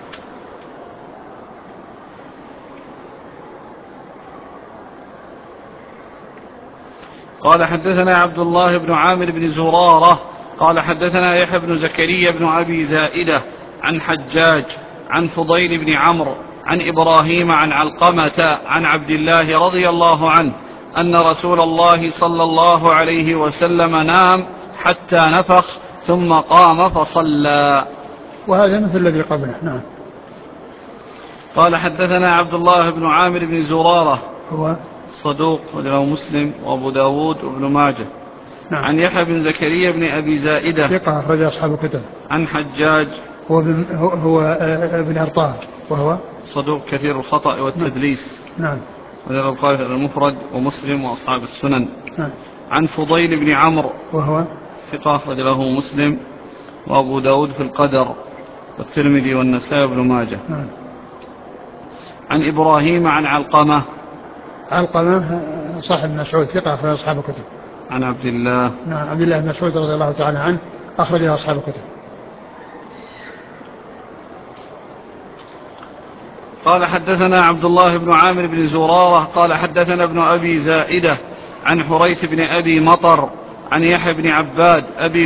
قال حدثنا عبد الله بن عامر بن زرارة قال حدثنا يحيى بن زكريا بن أبي زائدة عن حجاج عن فضيل بن عمرو عن إبراهيم عن علقمة عن عبد الله رضي الله عنه أن رسول الله صلى الله عليه وسلم نام حتى نفخ ثم قام فصلى. وهذا مثل الذي قبله. نعم. قال حدثنا عبد الله بن عامر بن زرارة هو صدوق وله مسلم وأبو داود وابن ماجه. نعم. عن يحيى بن زكريا بن أبي زائدة ثقة أخرج أصحاب الكتب. عن حجاج هو ابن أرطاه وهو صدوق كثير الخطأ والتدليس. نعم. وله البخاري المفرد ومسلم وأصحاب السنن. نعم. عن فضيل بن عمرو وهو ثقة أخرج له مسلم وأبو داود في القدر والترمذي والنسائي وابن ماجه. نعم. عن إبراهيم عن علقمة صاحب مسعود ثقة أخرج أصحاب الكتب. عن عبد الله. نعم. عبد الله بن مسعود رضي الله تعالى عنه أخرجه أصحاب الكتب. قال حدثنا عبد الله بن عامر بن زرارة قال حدثنا ابن أبي زائدة عن حريث بن أبي مطر عن يحيى بن عباد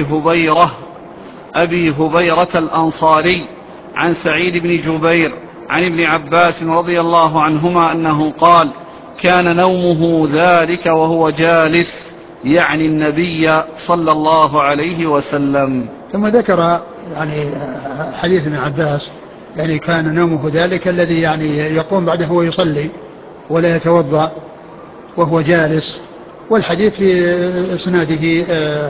أبي هبيرة الأنصاري عن سعيد بن جبير عن ابن عباس رضي الله عنهما أنه قال كان نومه ذلك وهو جالس، يعني النبي صلى الله عليه وسلم. ثم ذكر يعني حديث ابن عباس يعني كان نومه ذلك الذي يعني يقوم بعده هو يصلي ولا يتوضأ وهو جالس. والحديث في اسناده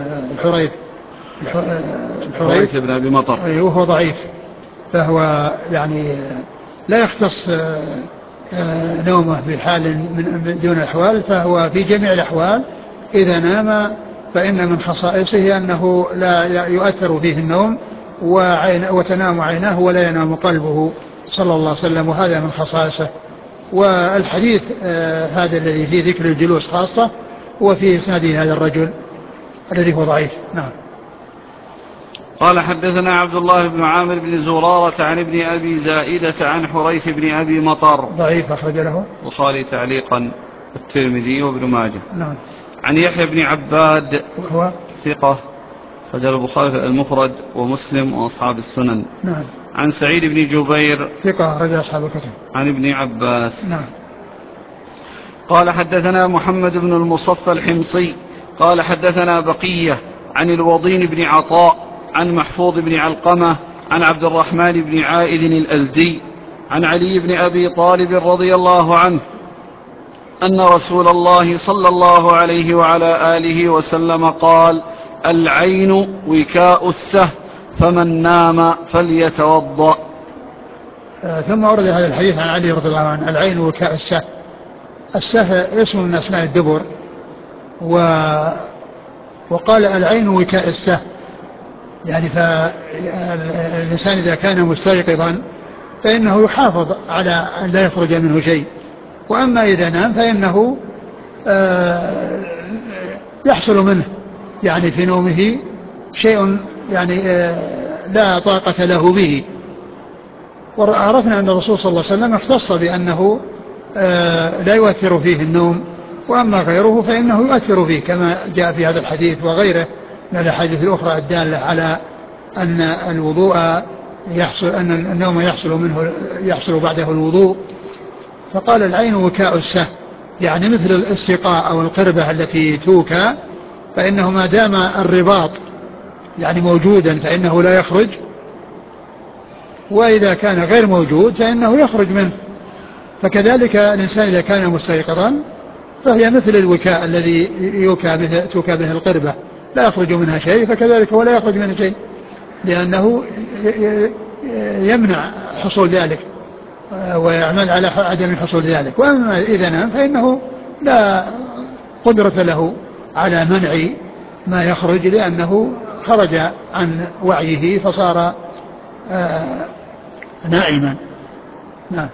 الحريث بن أبي مطر وهو ضعيف، فهو يعني لا يختص نومه بحال من دون الأحوال، فهو في جميع الأحوال إذا نام فإن من خصائصه أنه لا يؤثر فيه النوم وتنام عيناه ولا ينام قلبه صلى الله عليه وسلم، وهذا من خصائصه. والحديث هذا الذي فيه ذكر الجلوس خاصة وفي إسناده هذا الرجل الذي هو ضعيف. نعم. قال حدثنا عبد الله بن عامر بن زرارة عن ابن أبي زائدة عن حريث بن أبي مطر ضعيف أخرج له البخاري تعليقا الترمذي وابن ماجه. نعم. عن يحيى بن عباد وهو ثقة أخرج البخاري المفرد ومسلم وأصحاب السنن. نعم. عن سعيد بن جبير ثقة أخرج أصحاب الكتب. عن ابن عباس. نعم. قال حدثنا محمد بن المصفى الحمصي قال حدثنا بقية عن الوضين بن عطاء عن محفوظ بن علقمة عن عبد الرحمن بن عائذ الأزدي عن علي بن أبي طالب رضي الله عنه أن رسول الله صلى الله عليه وعلى آله وسلم قال: العين وكاء السه فمن نام فليتوضأ. ثم ورد هذا الحديث عن علي رضي الله عنه: العين وكاء السه. السه اسم من أسماء الدبر، وقال العين وكاء السه، يعني فالإنسان إذا كان مستيقظا فإنه يحافظ على أن لا يخرج منه شيء، وأما إذا نام فإنه يحصل منه يعني في نومه شيء يعني لا طاقة له به. وعرفنا أن الرسول صلى الله عليه وسلم اختص بأنه لا يؤثر فيه النوم، وأما غيره فإنه يؤثر فيه، كما جاء في هذا الحديث وغيره من الأحاديث الأخرى الدالة على أن الوضوء يحصل، أن النوم يحصل بعده الوضوء. فقال العين وكاء السه، يعني مثل الاستقاء أو القربة التي توكى، فإنه ما دام الرباط يعني موجودا فإنه لا يخرج، وإذا كان غير موجود فإنه يخرج منه. فكذلك الإنسان إذا كان مستيقظا فهي مثل الوكاء الذي توكى به القربة، لا يخرج منها شيء، فكذلك ولا يخرج منها شيء، لأنه يمنع حصول ذلك ويعمل على عدم حصول ذلك. وأما إذا نام فإنه لا قدرة له على منع ما يخرج، لأنه خرج عن وعيه فصار نائما. نعم.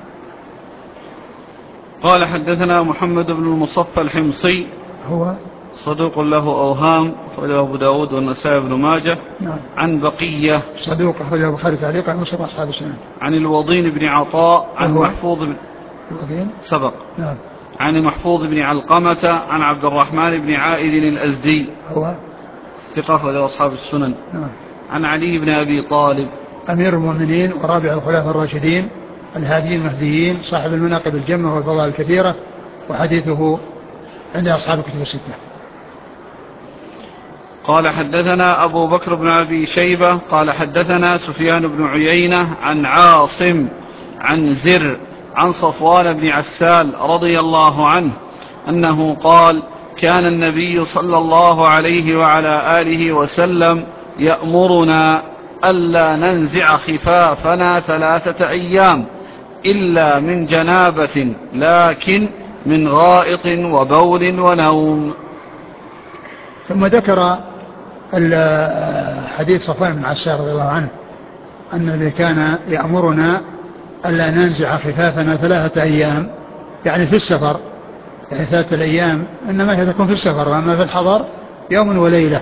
قال حدثنا محمد بن المصفى الحمصي هو صدوق له أوهام أخرجه أبو داود والنسائي بن ماجه. نعم. عن بقية صدوق أخرجه البخاري تعليقا ومسلم أصحاب السنن. عن الوضين بن عطاء عن محفوظ بن الوضين سبق. نعم. عن محفوظ بن علقمة عن عبد الرحمن بن عائذ الأزدي هو ثقة أخرجه أصحاب السنن. نعم. عن علي بن أبي طالب أمير المؤمنين ورابع الخلفاء الراشدين الهاديين المهديين صاحب المناقب الجمة والفضائل الكثيرة، وحديثه عند أصحاب الكتب الستة. قال حدثنا أبو بكر بن أبي شيبة قال حدثنا سفيان بن عيينة عن عاصم عن زر عن صفوان بن عسال رضي الله عنه أنه قال: كان النبي صلى الله عليه وعلى آله وسلم يأمرنا ألا ننزع خفافنا 3 أيام إلا من جنابة، لكن من غائط وبول ونوم. ثم ذكر حديث صفوان بن عسال رضي الله عنه أن الذي كان يأمرنا ألا ننزع خفافنا 3 أيام، يعني في السفر، يعني 3 أيام إنما هي تكون في السفر، وأما في الحضر يوم وليلة.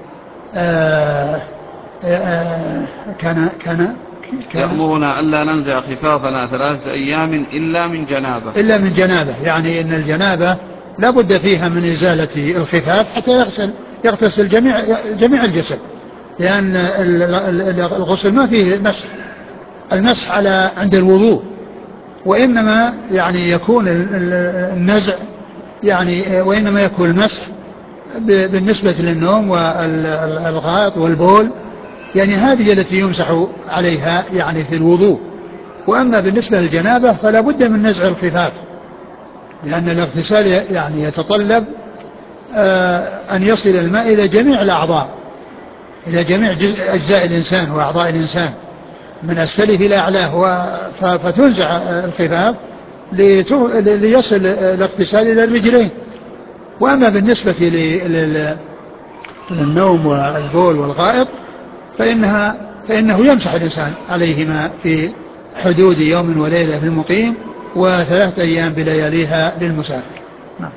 كان يأمرنا ألا ننزع خفافنا 3 أيام إلا من جنابة، يعني إن الجنابة لا بد فيها من إزالة الخفاف حتى يغتسل جميع الجسد، لأن الغسل ما فيه المسح على عند الوضوء، وإنما يعني يكون النزع يعني وإنما يكون المسح بالنسبة للنوم والغائط والبول يعني هذه التي يمسح عليها يعني في الوضوء. وأما بالنسبة للجنابة فلا بد من نزع الخفاف، لأن الاغتسال يعني يتطلب أن يصل الماء إلى جميع الأعضاء، إلى جميع أجزاء الإنسان وأعضاء الإنسان من أسفله إلى أعلاه، فتنزع الخفاف ليصل الاغتسال إلى الرجلين. وأما بالنسبة للنوم والبول والغائط فإنه يمسح الإنسان عليهما في حدود يوم وليلة للمقيم، و3 أيام بلياليها للمسافر. نعم.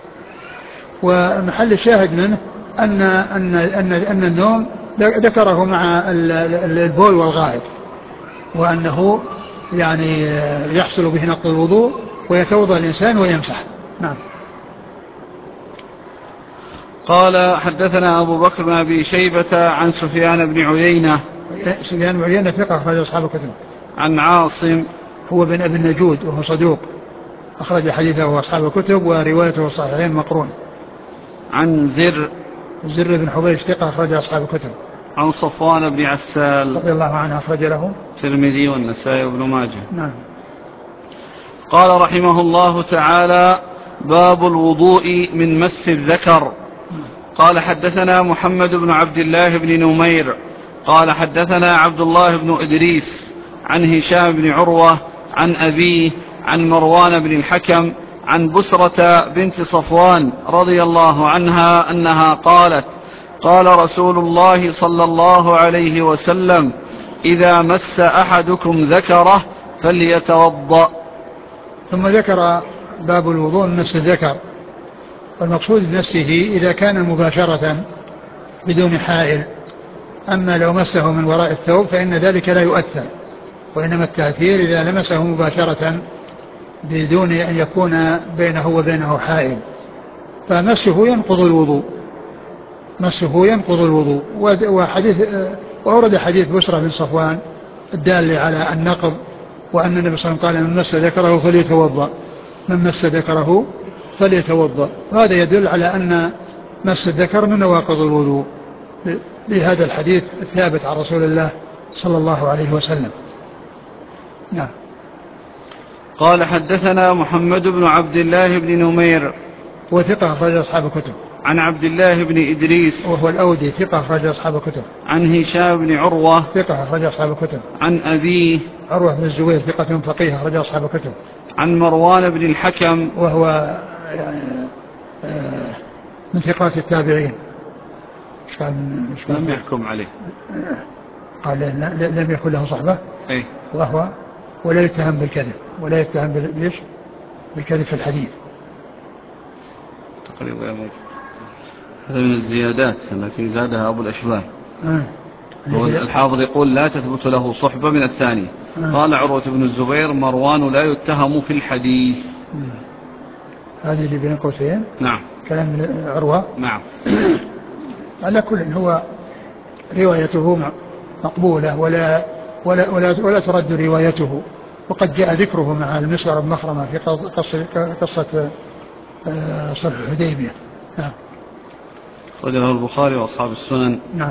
ومحل الشاهد منه أن النوم ذكره مع البول والغائط، وأنه يعني يحصل به نقض الوضوء ويتوضأ الإنسان ويمسح. نعم. قال حدثنا أبو بكر بن أبي شيبة عن سفيان بن عيينة. سفيان بن عيينة ثقة أخرج أصحاب الكتب. عن عاصم هو بن أبي النجود وهو صدوق أخرج حديثه أصحاب الكتب وروايته الصحيحين مقرون. عن زر بن حبيش ثقة أخرج أصحاب الكتب. عن صفوان بن عسال رضي الله عنه أخرج له الترمذي والنسائي وابن ماجه. نعم. قال رحمه الله تعالى: باب الوضوء من مس الذكر. قال حدثنا محمد بن عبد الله بن نمير قال حدثنا عبد الله بن إدريس عن هشام بن عروة عن أبيه عن مروان بن الحكم عن بسرة بنت صفوان رضي الله عنها أنها قالت: قال رسول الله صلى الله عليه وسلم: إذا مس أحدكم ذكره فليتوضأ. ثم ذكر باب الوضوء من مس الذكر، والمقصود بمسه إذا كان مباشرة بدون حائل. أما لو مسه من وراء الثوب فإن ذلك لا يؤثر، وإنما التأثير إذا لمسه مباشرة بدون أن يكون بينه وبينه حائل، فمسه ينقض الوضوء، مسه ينقض الوضوء. وأورد حديث بسرة بن صفوان الدال على النقض، وأن النبي صلى الله عليه وسلم قال: من مس ذكره فليتوضأ، من مس ذكره فليتوضأ. وهذا يدل على أن مس الذكر من نواقض الوضوء لهذا الحديث الثابت عن رسول الله صلى الله عليه وسلم. نعم. قال حدثنا محمد بن عبد الله بن نمير وثقة أخرج أصحاب الكتب. عن عبد الله بن إدريس وهو الأودي ثقة أخرج أصحاب الكتب. عن هشام بن عروة ثقة أخرج أصحاب الكتب. عن أبيه عروة بن الزبير ثقة فقيه أخرج أصحاب الكتب. عن مروان بن الحكم وهو من ثقات التابعين. لم يحكم عليه، قال لم يكن له صحبة، وهو ولا يتهم بالكذب، ولا يتهم بالكذب في الحديث تقريبا. هذا من الزيادات التي زادها أبو الأشبال. الحافظ يقول: لا تثبت له صحبة من الثاني. قال عروة بن الزبير: مروان لا يتهم في الحديث. هذه اللي بين قوسين. نعم. كلام عروة. نعم. على كل هو روايته مقبولة ولا ترد روايته، وقد جاء ذكره مع المسور بن مخرمة في قصة صلح الحديبية. نعم. رجله البخاري وأصحاب السنن. نعم.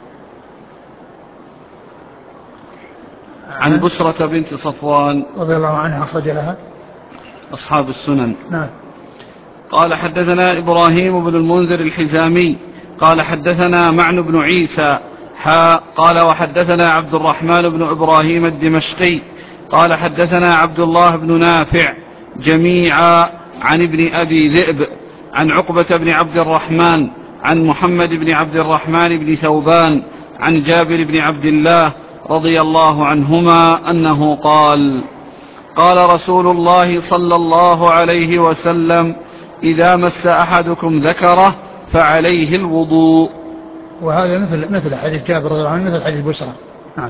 عن بسرة بنت صفوان رضي الله عنها أخرج لها أصحاب السنن. نعم. قال حدثنا إبراهيم بن المنذر الحزامي قال حدثنا معن بن عيسى قال وحدثنا عبد الرحمن بن إبراهيم الدمشقي قال حدثنا عبد الله بن نافع جميعا عن ابن أبي ذئب عن عقبة بن عبد الرحمن عن محمد بن عبد الرحمن بن ثوبان عن جابر بن عبد الله رضي الله عنهما أنه قال: قال رسول الله صلى الله عليه وسلم: إذا مس أحدكم ذكره فعليه الوضوء. وهذا مثل حديث جابر رضي الله عنه، مثل حديث بسرة. نعم.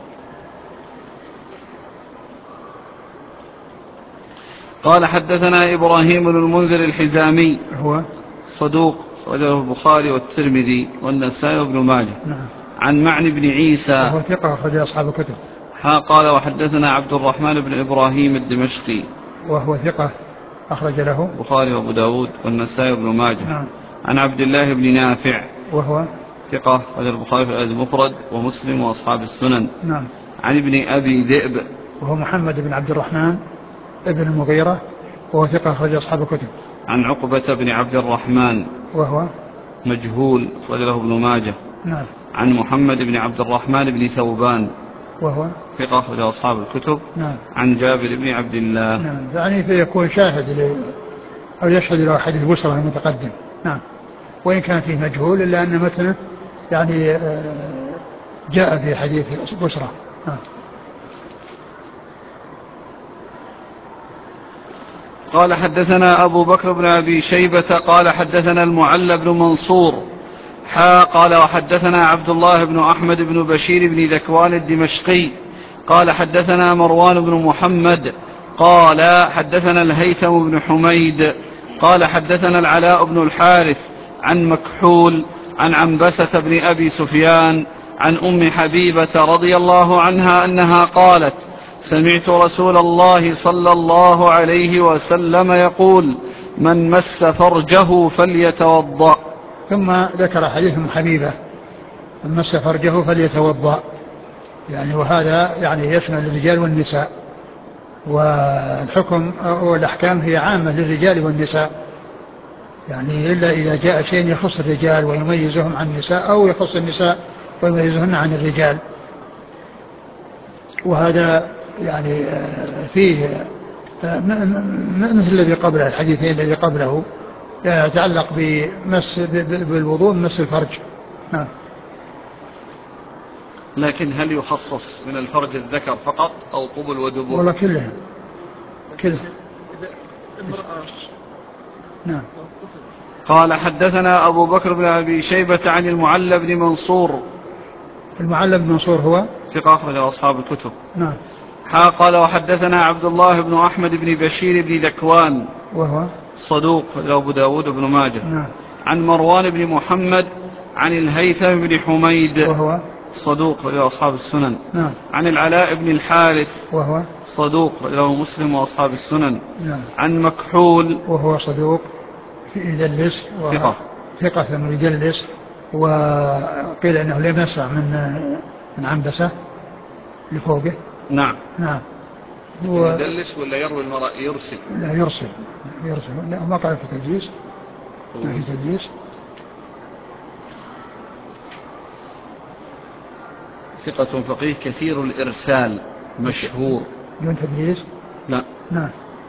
قال حدثنا إبراهيم بن المنذر الحزامي هو صدوق وله البخاري والترمذي والنسائي وابن ماجه. نعم. عن معن بن عيسى وهو ثقة أخرج أصحاب الكتب. قال وحدثنا عبد الرحمن بن إبراهيم الدمشقي وهو ثقة أخرج له البخاري وأبو داود والنسائي وابن ماجه. نعم. عن عبد الله بن نافع وهو ثقة أخرجه البخاري في الأدب المفرد ومسلم وأصحاب السنن. نعم. عن ابن أبي ذئب وهو محمد بن عبد الرحمن ابن المغيرة وهو ثقة أخرج أصحاب الكتب. عن عقبة بن عبد الرحمن وهو مجهول أخرج له ابن ماجه. نعم. عن محمد بن عبد الرحمن بن ثوبان وهو ثقة أخرج أصحاب الكتب. نعم. عن جابر بن عبد الله. نعم. يعني فيكون شاهد أو يشهد له حديث بشرى المتقدم. نعم. وإن كان فيه مجهول إلا أن متنه يعني جاء في حديث بشرى. نعم. قال حدثنا أبو بكر بن أبي شيبة قال حدثنا المعلى بن منصور قال وحدثنا عبد الله بن أحمد بن بشير بن ذكوان الدمشقي قال حدثنا مروان بن محمد قال حدثنا الهيثم بن حميد قال حدثنا العلاء بن الحارث عن مكحول عن عنبسة بن أبي سفيان عن أم حبيبة رضي الله عنها أنها قالت سمعت رسول الله صلى الله عليه وسلم يقول من مس فرجه فليتوضأ. ثم ذكر حديث أم حبيبة من مس فرجه فليتوضأ، يعني وهذا يعني يشمل الرجال والنساء، والحكم والأحكام هي عامة للرجال والنساء، يعني إلا إذا جاء شيء يخص الرجال ويميزهم عن النساء أو يخص النساء ويميزهن عن الرجال. وهذا يعني فيه مثل الذي قبله، الحديثين الذي قبله يتعلق بمس بالوضوء مس الفرج. نعم. لكن هل يخصص من الفرج الذكر فقط أو قبل ودبر؟ والله كلهم نعم. قال حدثنا أبو بكر بن أبي شيبة عن المعلى بن منصور. المعلى بن منصور هو ثقة أخرج أصحاب الكتب. نعم. قال وحدثنا عبد الله بن أحمد بن بشير بن ذكوان وهو صدوق أبو داود بن ماجه. نعم. عن مروان بن محمد عن الهيثم بن حميد وهو صدوق له أصحاب السنن. نعم. عن العلاء بن الحارث وهو صدوق له مسلم وأصحاب السنن. نعم. عن مكحول وهو صدوق يدلس ثقة من يدلس، وقيل انه لم يسمع من عنبسة لفوقه. نعم. نعم. يدلس ولا يروي المرأة يرسل؟ لا يرسل لا ما قال في تدليس، ما في تدليس. ثقة فقيه كثير الإرسال مشهور دون تدليس. لا. نعم.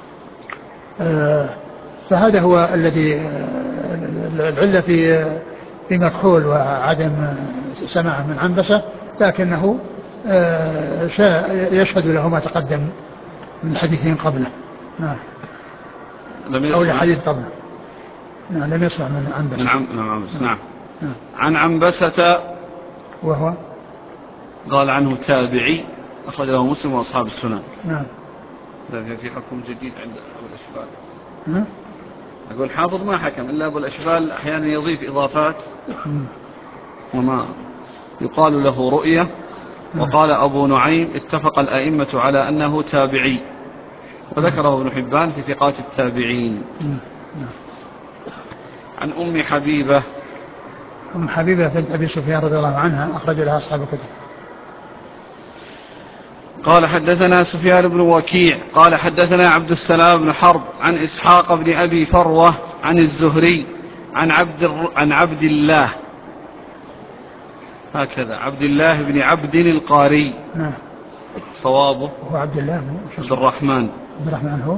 فهذا هو الذي العلة في مكحول وعدم سماعه من عنبسة، لكنه يشهد له ما تقدم من الحديثين قبله. نعم. أو الحديث قبله. نعم. لم يسمع من عنبسة. نعم. عن عنبسة وهو قال عنه تابعي أخرج له مسلم وأصحاب السنن. نعم. لكن في حكم جديد عند أبو الأشبال. أقول حافظ ما حكم إلا أبو الأشبال أحيانا يضيف إضافات وما يقال له رؤية. وقال أبو نعيم اتفق الأئمة على أنه تابعي، وذكره ابن حبان في ثقات التابعين. عن أم حبيبة. أم حبيبة بنت أبي سفيان رضي الله عنها أخرج لها أصحاب الكتب. قال حدثنا سفيان بن وكيع قال حدثنا عبد السلام بن حرب عن إسحاق بن أبي فروة عن الزهري عن عبد الله هكذا عبد الله بن عبد القاري. نعم. صوابه هو عبد الله عبد الرحمن. عبد الرحمن هو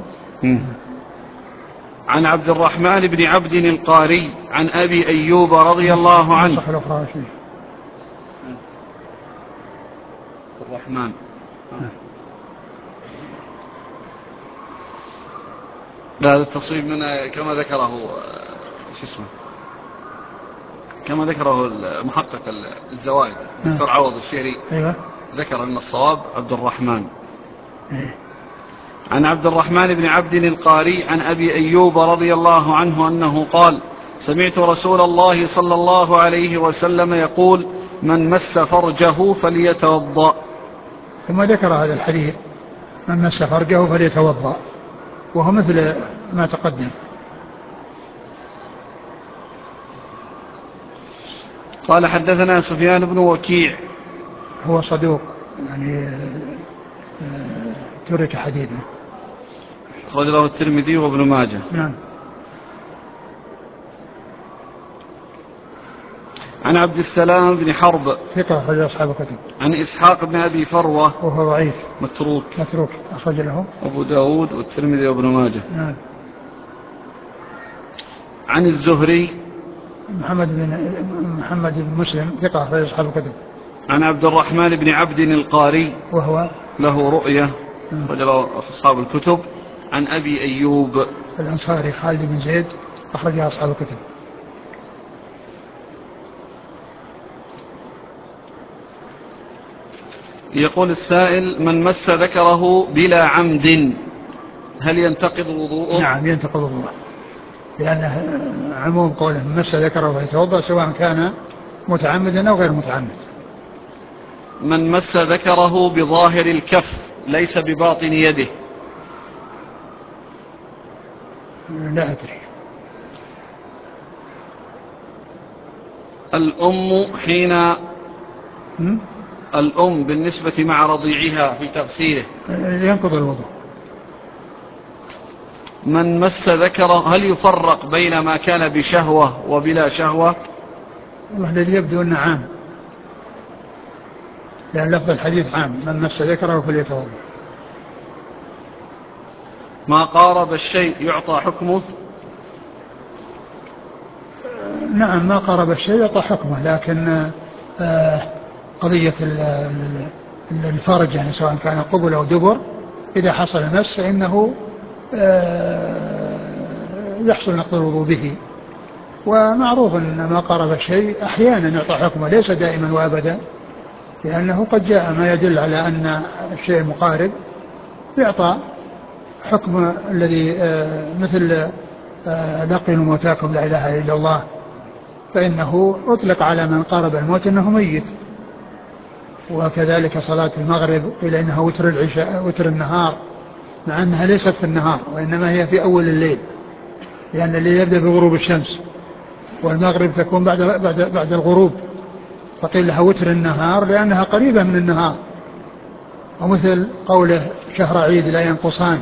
عن عبد الرحمن بن عبد القاري عن أبي أيوب رضي الله عنه. الرحمن. هذا التصويب من كما ذكره كما ذكره المحقق الزوائد دكتور عوض الشهري. أيوة. ذكر أن الصواب عبد الرحمن. عن عبد الرحمن بن عبد القاري عن أبي أيوب رضي الله عنه أنه قال سمعت رسول الله صلى الله عليه وسلم يقول من مس فرجه فليتوضأ. ثم ذكر هذا الحديث من مس فرجه فليتوضأ، وهو مثل ما تقدم. قال حدثنا سفيان بن وكيع هو صدوق يعني ترك حديثه. أخرج له الترمذي وابن ماجه. نعم. عن عبد السلام بن حرب ثقة أخرج أصحاب الكتب. عن إسحاق بن أبي فروة وهو ضعيف متروك أخرج له أبو داود والترمذي وابن ماجه. نعم. عن الزهري محمد بن مسلم ثقة أخرج أصحاب الكتب. عن عبد الرحمن بن عبد القاري وهو له رؤية أخرج له أصحاب الكتب. عن أبي أيوب الأنصاري خالد بن زيد أخرج أصحاب الكتب. يقول السائل: من مس ذكره بلا عمد هل ينتقض وضوءه؟ نعم ينتقض وضوءه، لأنه عموم قوله من مس ذكره فيتوضأ سواء كان متعمدا أو غير متعمد. من مس ذكره بظاهر الكف ليس بباطن يده. لا أدري. الأم بالنسبة مع رضيعها في تغسيله ينقض الوضوء. من مس ذكره هل يفرق بين ما كان بشهوة وبلا شهوة؟ والله الذي يبدو أنه عام، لأن لفظ الحديث عام: من مس ذكره فليتوضأ. ما قارب الشيء يعطى حكمه؟ نعم ما قارب الشيء يعطى حكمه، لكن قضية الفرج يعني سواء كان قبل أو دبر إذا حصل مس فإنه يحصل نقض الوضوء به. ومعروف أن ما قارب الشيء أحيانا يعطى حكمه ليس دائما وأبدا، لأنه قد جاء ما يدل على أن الشيء المقارب يعطى حكم الذي مثل لقنوا موتاكم لا إله إلا الله، فإنه أطلق على من قارب الموت أنه ميت. وكذلك صلاة المغرب قيل إنها وتر العشاء وتر النهار، مع أنها ليست في النهار وإنما هي في أول الليل، لأن الليل يبدأ بغروب الشمس والمغرب تكون بعد الغروب، فقيل لها وتر النهار لأنها قريبة من النهار. ومثل قوله شهر عيد لا ينقصان،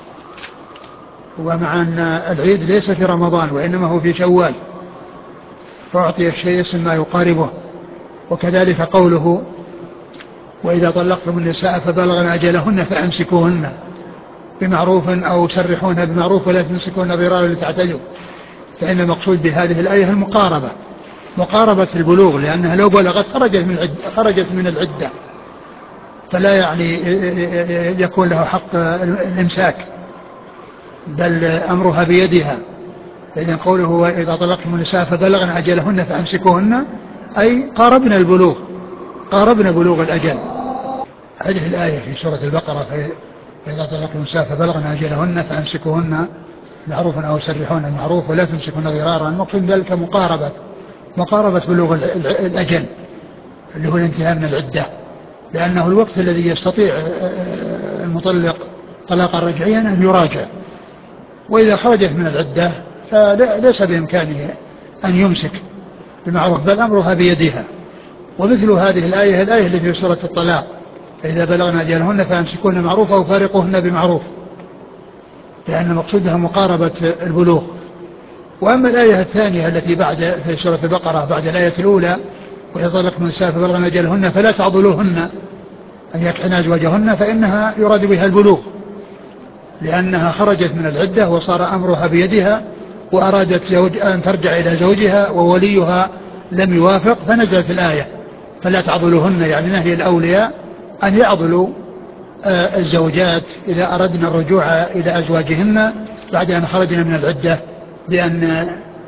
ومع أن العيد ليس في رمضان وإنما هو في شوال، فأعطي الشيء اسم ما يقاربه. وكذلك قوله وإذا طلقتم النساء فبلغن أجلهن فأمسكوهن بمعروف أو سرحوهن بمعروف ولا تمسكوهن ضرارا لتعتدوا، فإن المقصود بهذه الآية المقاربة، مقاربة البلوغ، لأنها لو بلغت خرجت من العدة، فلا يعني يكون له حق الإمساك، بل أمرها بيدها. إذن قوله وإذا طلقتم النساء فبلغن أجلهن فأمسكوهن أي قاربنا بلوغ الأجل. هذه الآية في سورة البقرة فإذا طلقتم النساء فبلغن أجلهن فأمسكوهن معروفا أو سرحوهن معروف ولا تمسكوهن ضرارا، المقصود ذلك مقاربة بلوغ الأجل اللي هو الانتهاء من العدة، لأنه الوقت الذي يستطيع المطلق طلاقا رجعيا أن يراجع، وإذا خرجت من العدة فليس بإمكانه أن يمسك بمعروف بل أمرها بيدها. ومثل هذه الآية التي في سورة الطلاق فإذا بلغن أجلهن فأمسكوهن معروفا أو فارقوهن بمعروف، لأن مقصودها مقاربة البلوغ. وأما الآية الثانية التي في سورة البقرة بعد الآية الأولى وإذا طلقتم النساء فبلغن أجلهن فلا تعضلوهن أن يكحن أزواجهن، فإنها يراد بها البلوغ، لأنها خرجت من العدة وصار أمرها بيدها، وأرادت أن ترجع إلى زوجها ووليها لم يوافق، فنزلت الآية فلا تعضلوهن، يعني نهي الأولياء أن يعضلوا الزوجات إذا أردنا الرجوع إلى أزواجهن بعد أن خرجنا من العدة بأن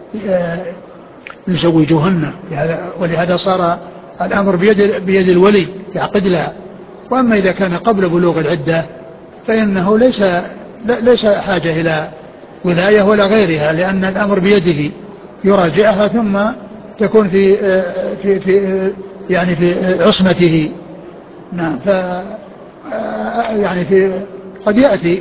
يزوجوهن، ولهذا صار الأمر بيد الولي يعقد لها. وأما إذا كان قبل بلوغ العدة فإنه ليس حاجة إلى ولاية ولا غيرها، لأن الأمر بيده يراجعها ثم تكون في عصمته. نعم. قد يأتي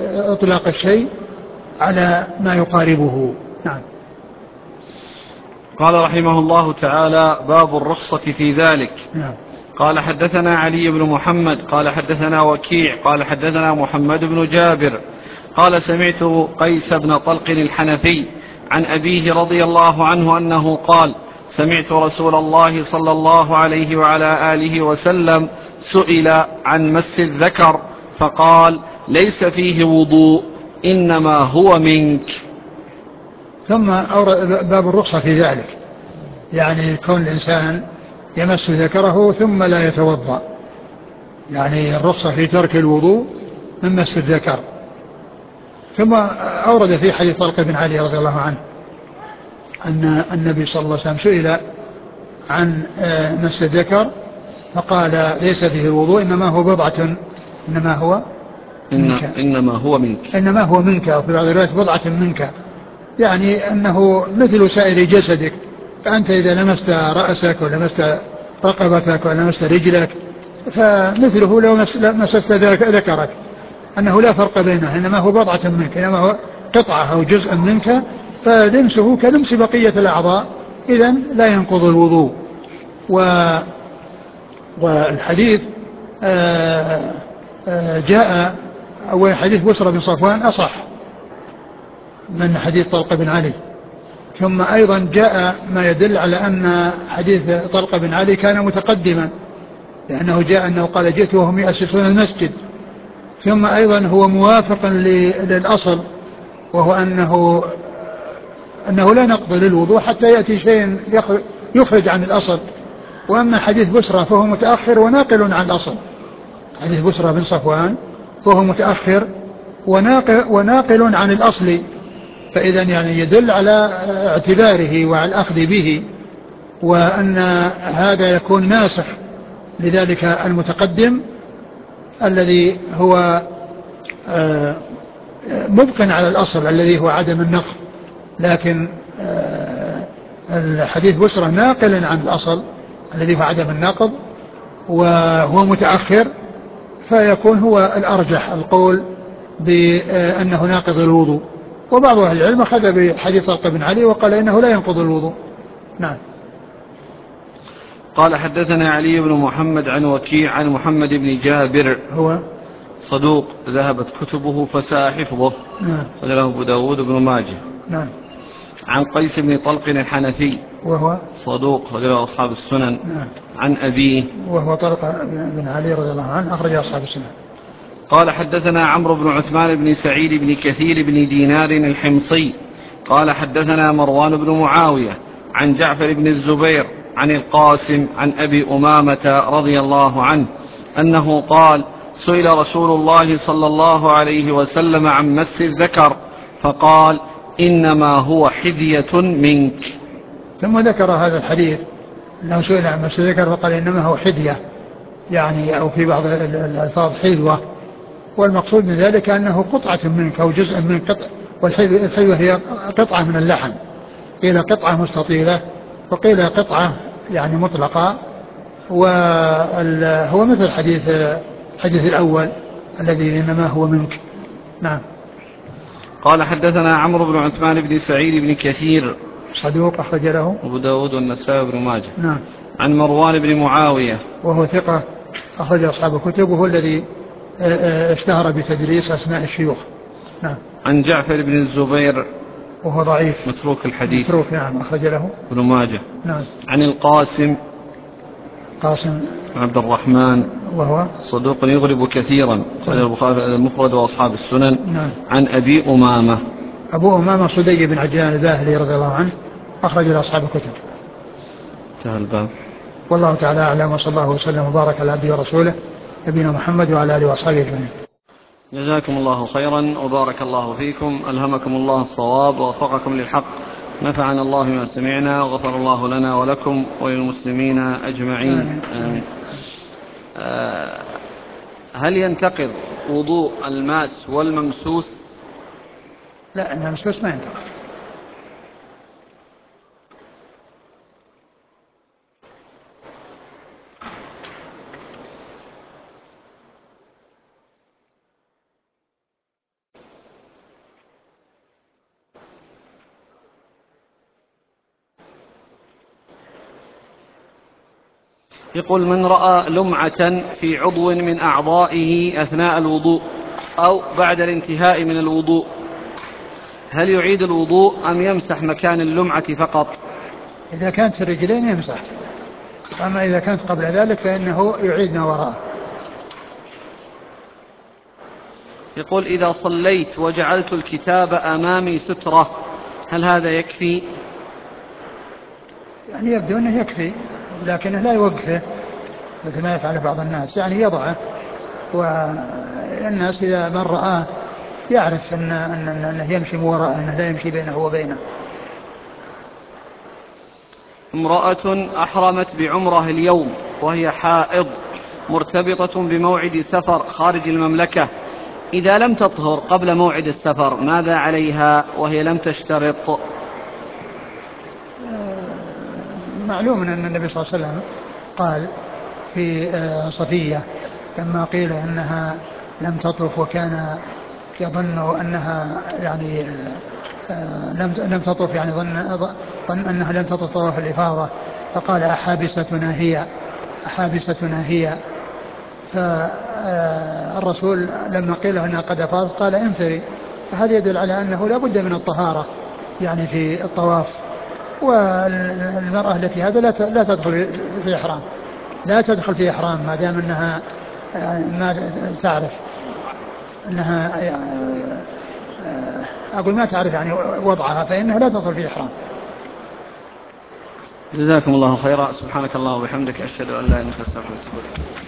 إطلاق الشيء على ما يقاربه. نعم. قال رحمه الله تعالى: باب الرخصة في ذلك. نعم. قال حدثنا علي بن محمد قال حدثنا وكيع قال حدثنا محمد بن جابر قال سمعت قيس بن طلق الحنفي عن أبيه رضي الله عنه أنه قال: سمعت رسول الله صلى الله عليه وعلى آله وسلم سئل عن مس الذكر فقال: ليس فيه وضوء إنما هو منك. ثم أورد باب الرخصة في ذلك، يعني كون الإنسان يمس ذكره ثم لا يتوضأ، يعني الرخصة في ترك الوضوء من مس الذكر. ثم أورد في حديث طلق بن علي رضي الله عنه أن النبي صلى الله عليه وسلم سئل عن مس الذكر فقال: ليس به وضوء إنما هو بضعة، إنما هو منك، إنما هو منك، أو في بعض الروايات بضعة منك، يعني أنه مثل سائر جسدك، فأنت إذا لمست رأسك ولمست رقبتك ولمست رجلك فمثله لو مسست ذكرك، أنه لا فرق بينه، إنما هو بضعة منك، إنما هو قطعة أو جزء منك، فلمسه كلمس بقية الأعضاء، إذن لا ينقض الوضوء. والحديث جاء أول حديث بسرى بن صفوان أصح من حديث طلق بن علي، ثم أيضا جاء ما يدل على أن حديث طلق بن علي كان متقدما، لأنه جاء أنه قال: جئت وهم يأسسون المسجد. ثم أيضا هو موافق للأصل، وهو أنه لا نقض للوضوء حتى يأتي شيء يخرج عن الأصل. وأما حديث بسرى فهو متأخر وناقل عن الأصل، حديث بسرى بن صفوان فهو متأخر وناقل عن الأصل، فإذا يعني يدل على اعتباره وعلى الأخذ به، وأن هذا يكون ناسخ لذلك المتقدم الذي هو مبقٍ على الأصل الذي هو عدم النقض، لكن الحديث بسرى ناقل عن الأصل الذي هو عدم النقض وهو متأخر، فيكون هو الأرجح القول بأنه ناقض الوضوء. وبعض أهل العلم أخذ بحديث طلق بن علي وقال إنه لا ينقض الوضوء. نعم. قال حدثنا علي بن محمد عن وكيع عن محمد بن جابر هو صدوق ذهبت كتبه فساء حفظه. نعم. وله أبو داود بن ماجه. نعم. عن قيس بن طلق الحنفي وهو صدوق وله أصحاب السنن. نعم. عن أبيه وهو طلق بن علي رضي الله عنه أخرج أصحاب السنن. قال حدثنا عمرو بن عثمان بن سعيد بن كثير بن دينار الحمصي قال حدثنا مروان بن معاوية عن جعفر بن الزبير عن القاسم عن أبي أمامة رضي الله عنه أنه قال: سئل رسول الله صلى الله عليه وسلم عن مس الذكر فقال: إنما هو حذية منك. ثم ذكر هذا الحديث أنه سئل عن مس الذكر فقال: إنما هو حذية، يعني أو في بعض الألفاظ حذوة، والمقصود من ذلك أنه قطعة منك أو جزء من قطع، والحذوة هي قطعة من اللحم، قيل قطعة مستطيلة وقيل قطعة يعني مطلقة، وهو مثل حديث الأول الذي إنما هو منك. نعم. قال حدثنا عمرو بن عثمان بن سعيد بن كثير صدوق أخرج له أبو داود والنسائي بن ماجه. نعم. عن مروان بن معاوية وهو ثقة أخرج أصحاب الكتب، وهو الذي اشتهر بتدريس أسماء الشيوخ. نعم. عن جعفر بن الزبير وهو ضعيف متروك الحديث. متروك، نعم، أخرج له ابن ماجه. نعم. عن القاسم قاسم عبد الرحمن وهو صدوق يغرب كثيرا أخرج البخاري المفرد وأصحاب السنن. نعم. عن أبي أمامة أبو أمامة صدي بن عجلان الباهلي رضي الله عنه أخرج له أصحاب الكتب. انتهى الباب. والله تعالى أعلم، وصلى الله وسلم وبارك على عبده ورسوله نبينا محمد وعلى آله وأصحابه أجمعين. جزاكم الله خيرا وبارك الله فيكم، ألهمكم الله الصواب ووفقكم للحق، نفعنا الله بما سمعنا وغفر الله لنا ولكم وللمسلمين أجمعين. هل ينتقض وضوء الماس والممسوس؟ لا، الممسوس ما ينتقض. يقول: من رأى لمعة في عضو من أعضائه أثناء الوضوء أو بعد الانتهاء من الوضوء، هل يعيد الوضوء أم يمسح مكان اللمعة فقط؟ إذا كانت في الرجلين يمسح، أما إذا كانت قبل ذلك فإنه يعيد ما وراءه. يقول: إذا صليت وجعلت الكتاب أمامي سترة هل هذا يكفي؟ يعني يبدو أنه يكفي، لكنه لا يوقفه مثل ما يفعل بعض الناس، يعني يضعه، والناس إذا من رآه يعرف أنه يمشي من وراءه، أنه لا يمشي بينه وبينه. امرأة أحرمت بعمره اليوم وهي حائض مرتبطة بموعد سفر خارج المملكة، إذا لم تطهر قبل موعد السفر ماذا عليها وهي لم تشترط؟ معلوم أن النبي صلى الله عليه وسلم قال في صفية لما قيل إنها لم تطرف وكان يظن أنها يعني لم تطرف، يعني ظن أنها لم تطرف طواف الإفاضة، فقال أحابستنا هي، أحابستنا هي. فالرسول لما قيل له أنها قد أفاضت قال انفري، فهذا يدل على أنه لا بد من الطهارة يعني في الطواف. والمرأة التي هذا لا تدخل في إحرام، لا تدخل في إحرام ما دام أنها ما تعرف أنها أقول ما تعرف يعني وضعها، فإنها لا تدخل في إحرام. جزاكم الله خيرا. سبحانك اللهم وبحمدك، أشهد أن لا إله إلا أنت، أستغفرك.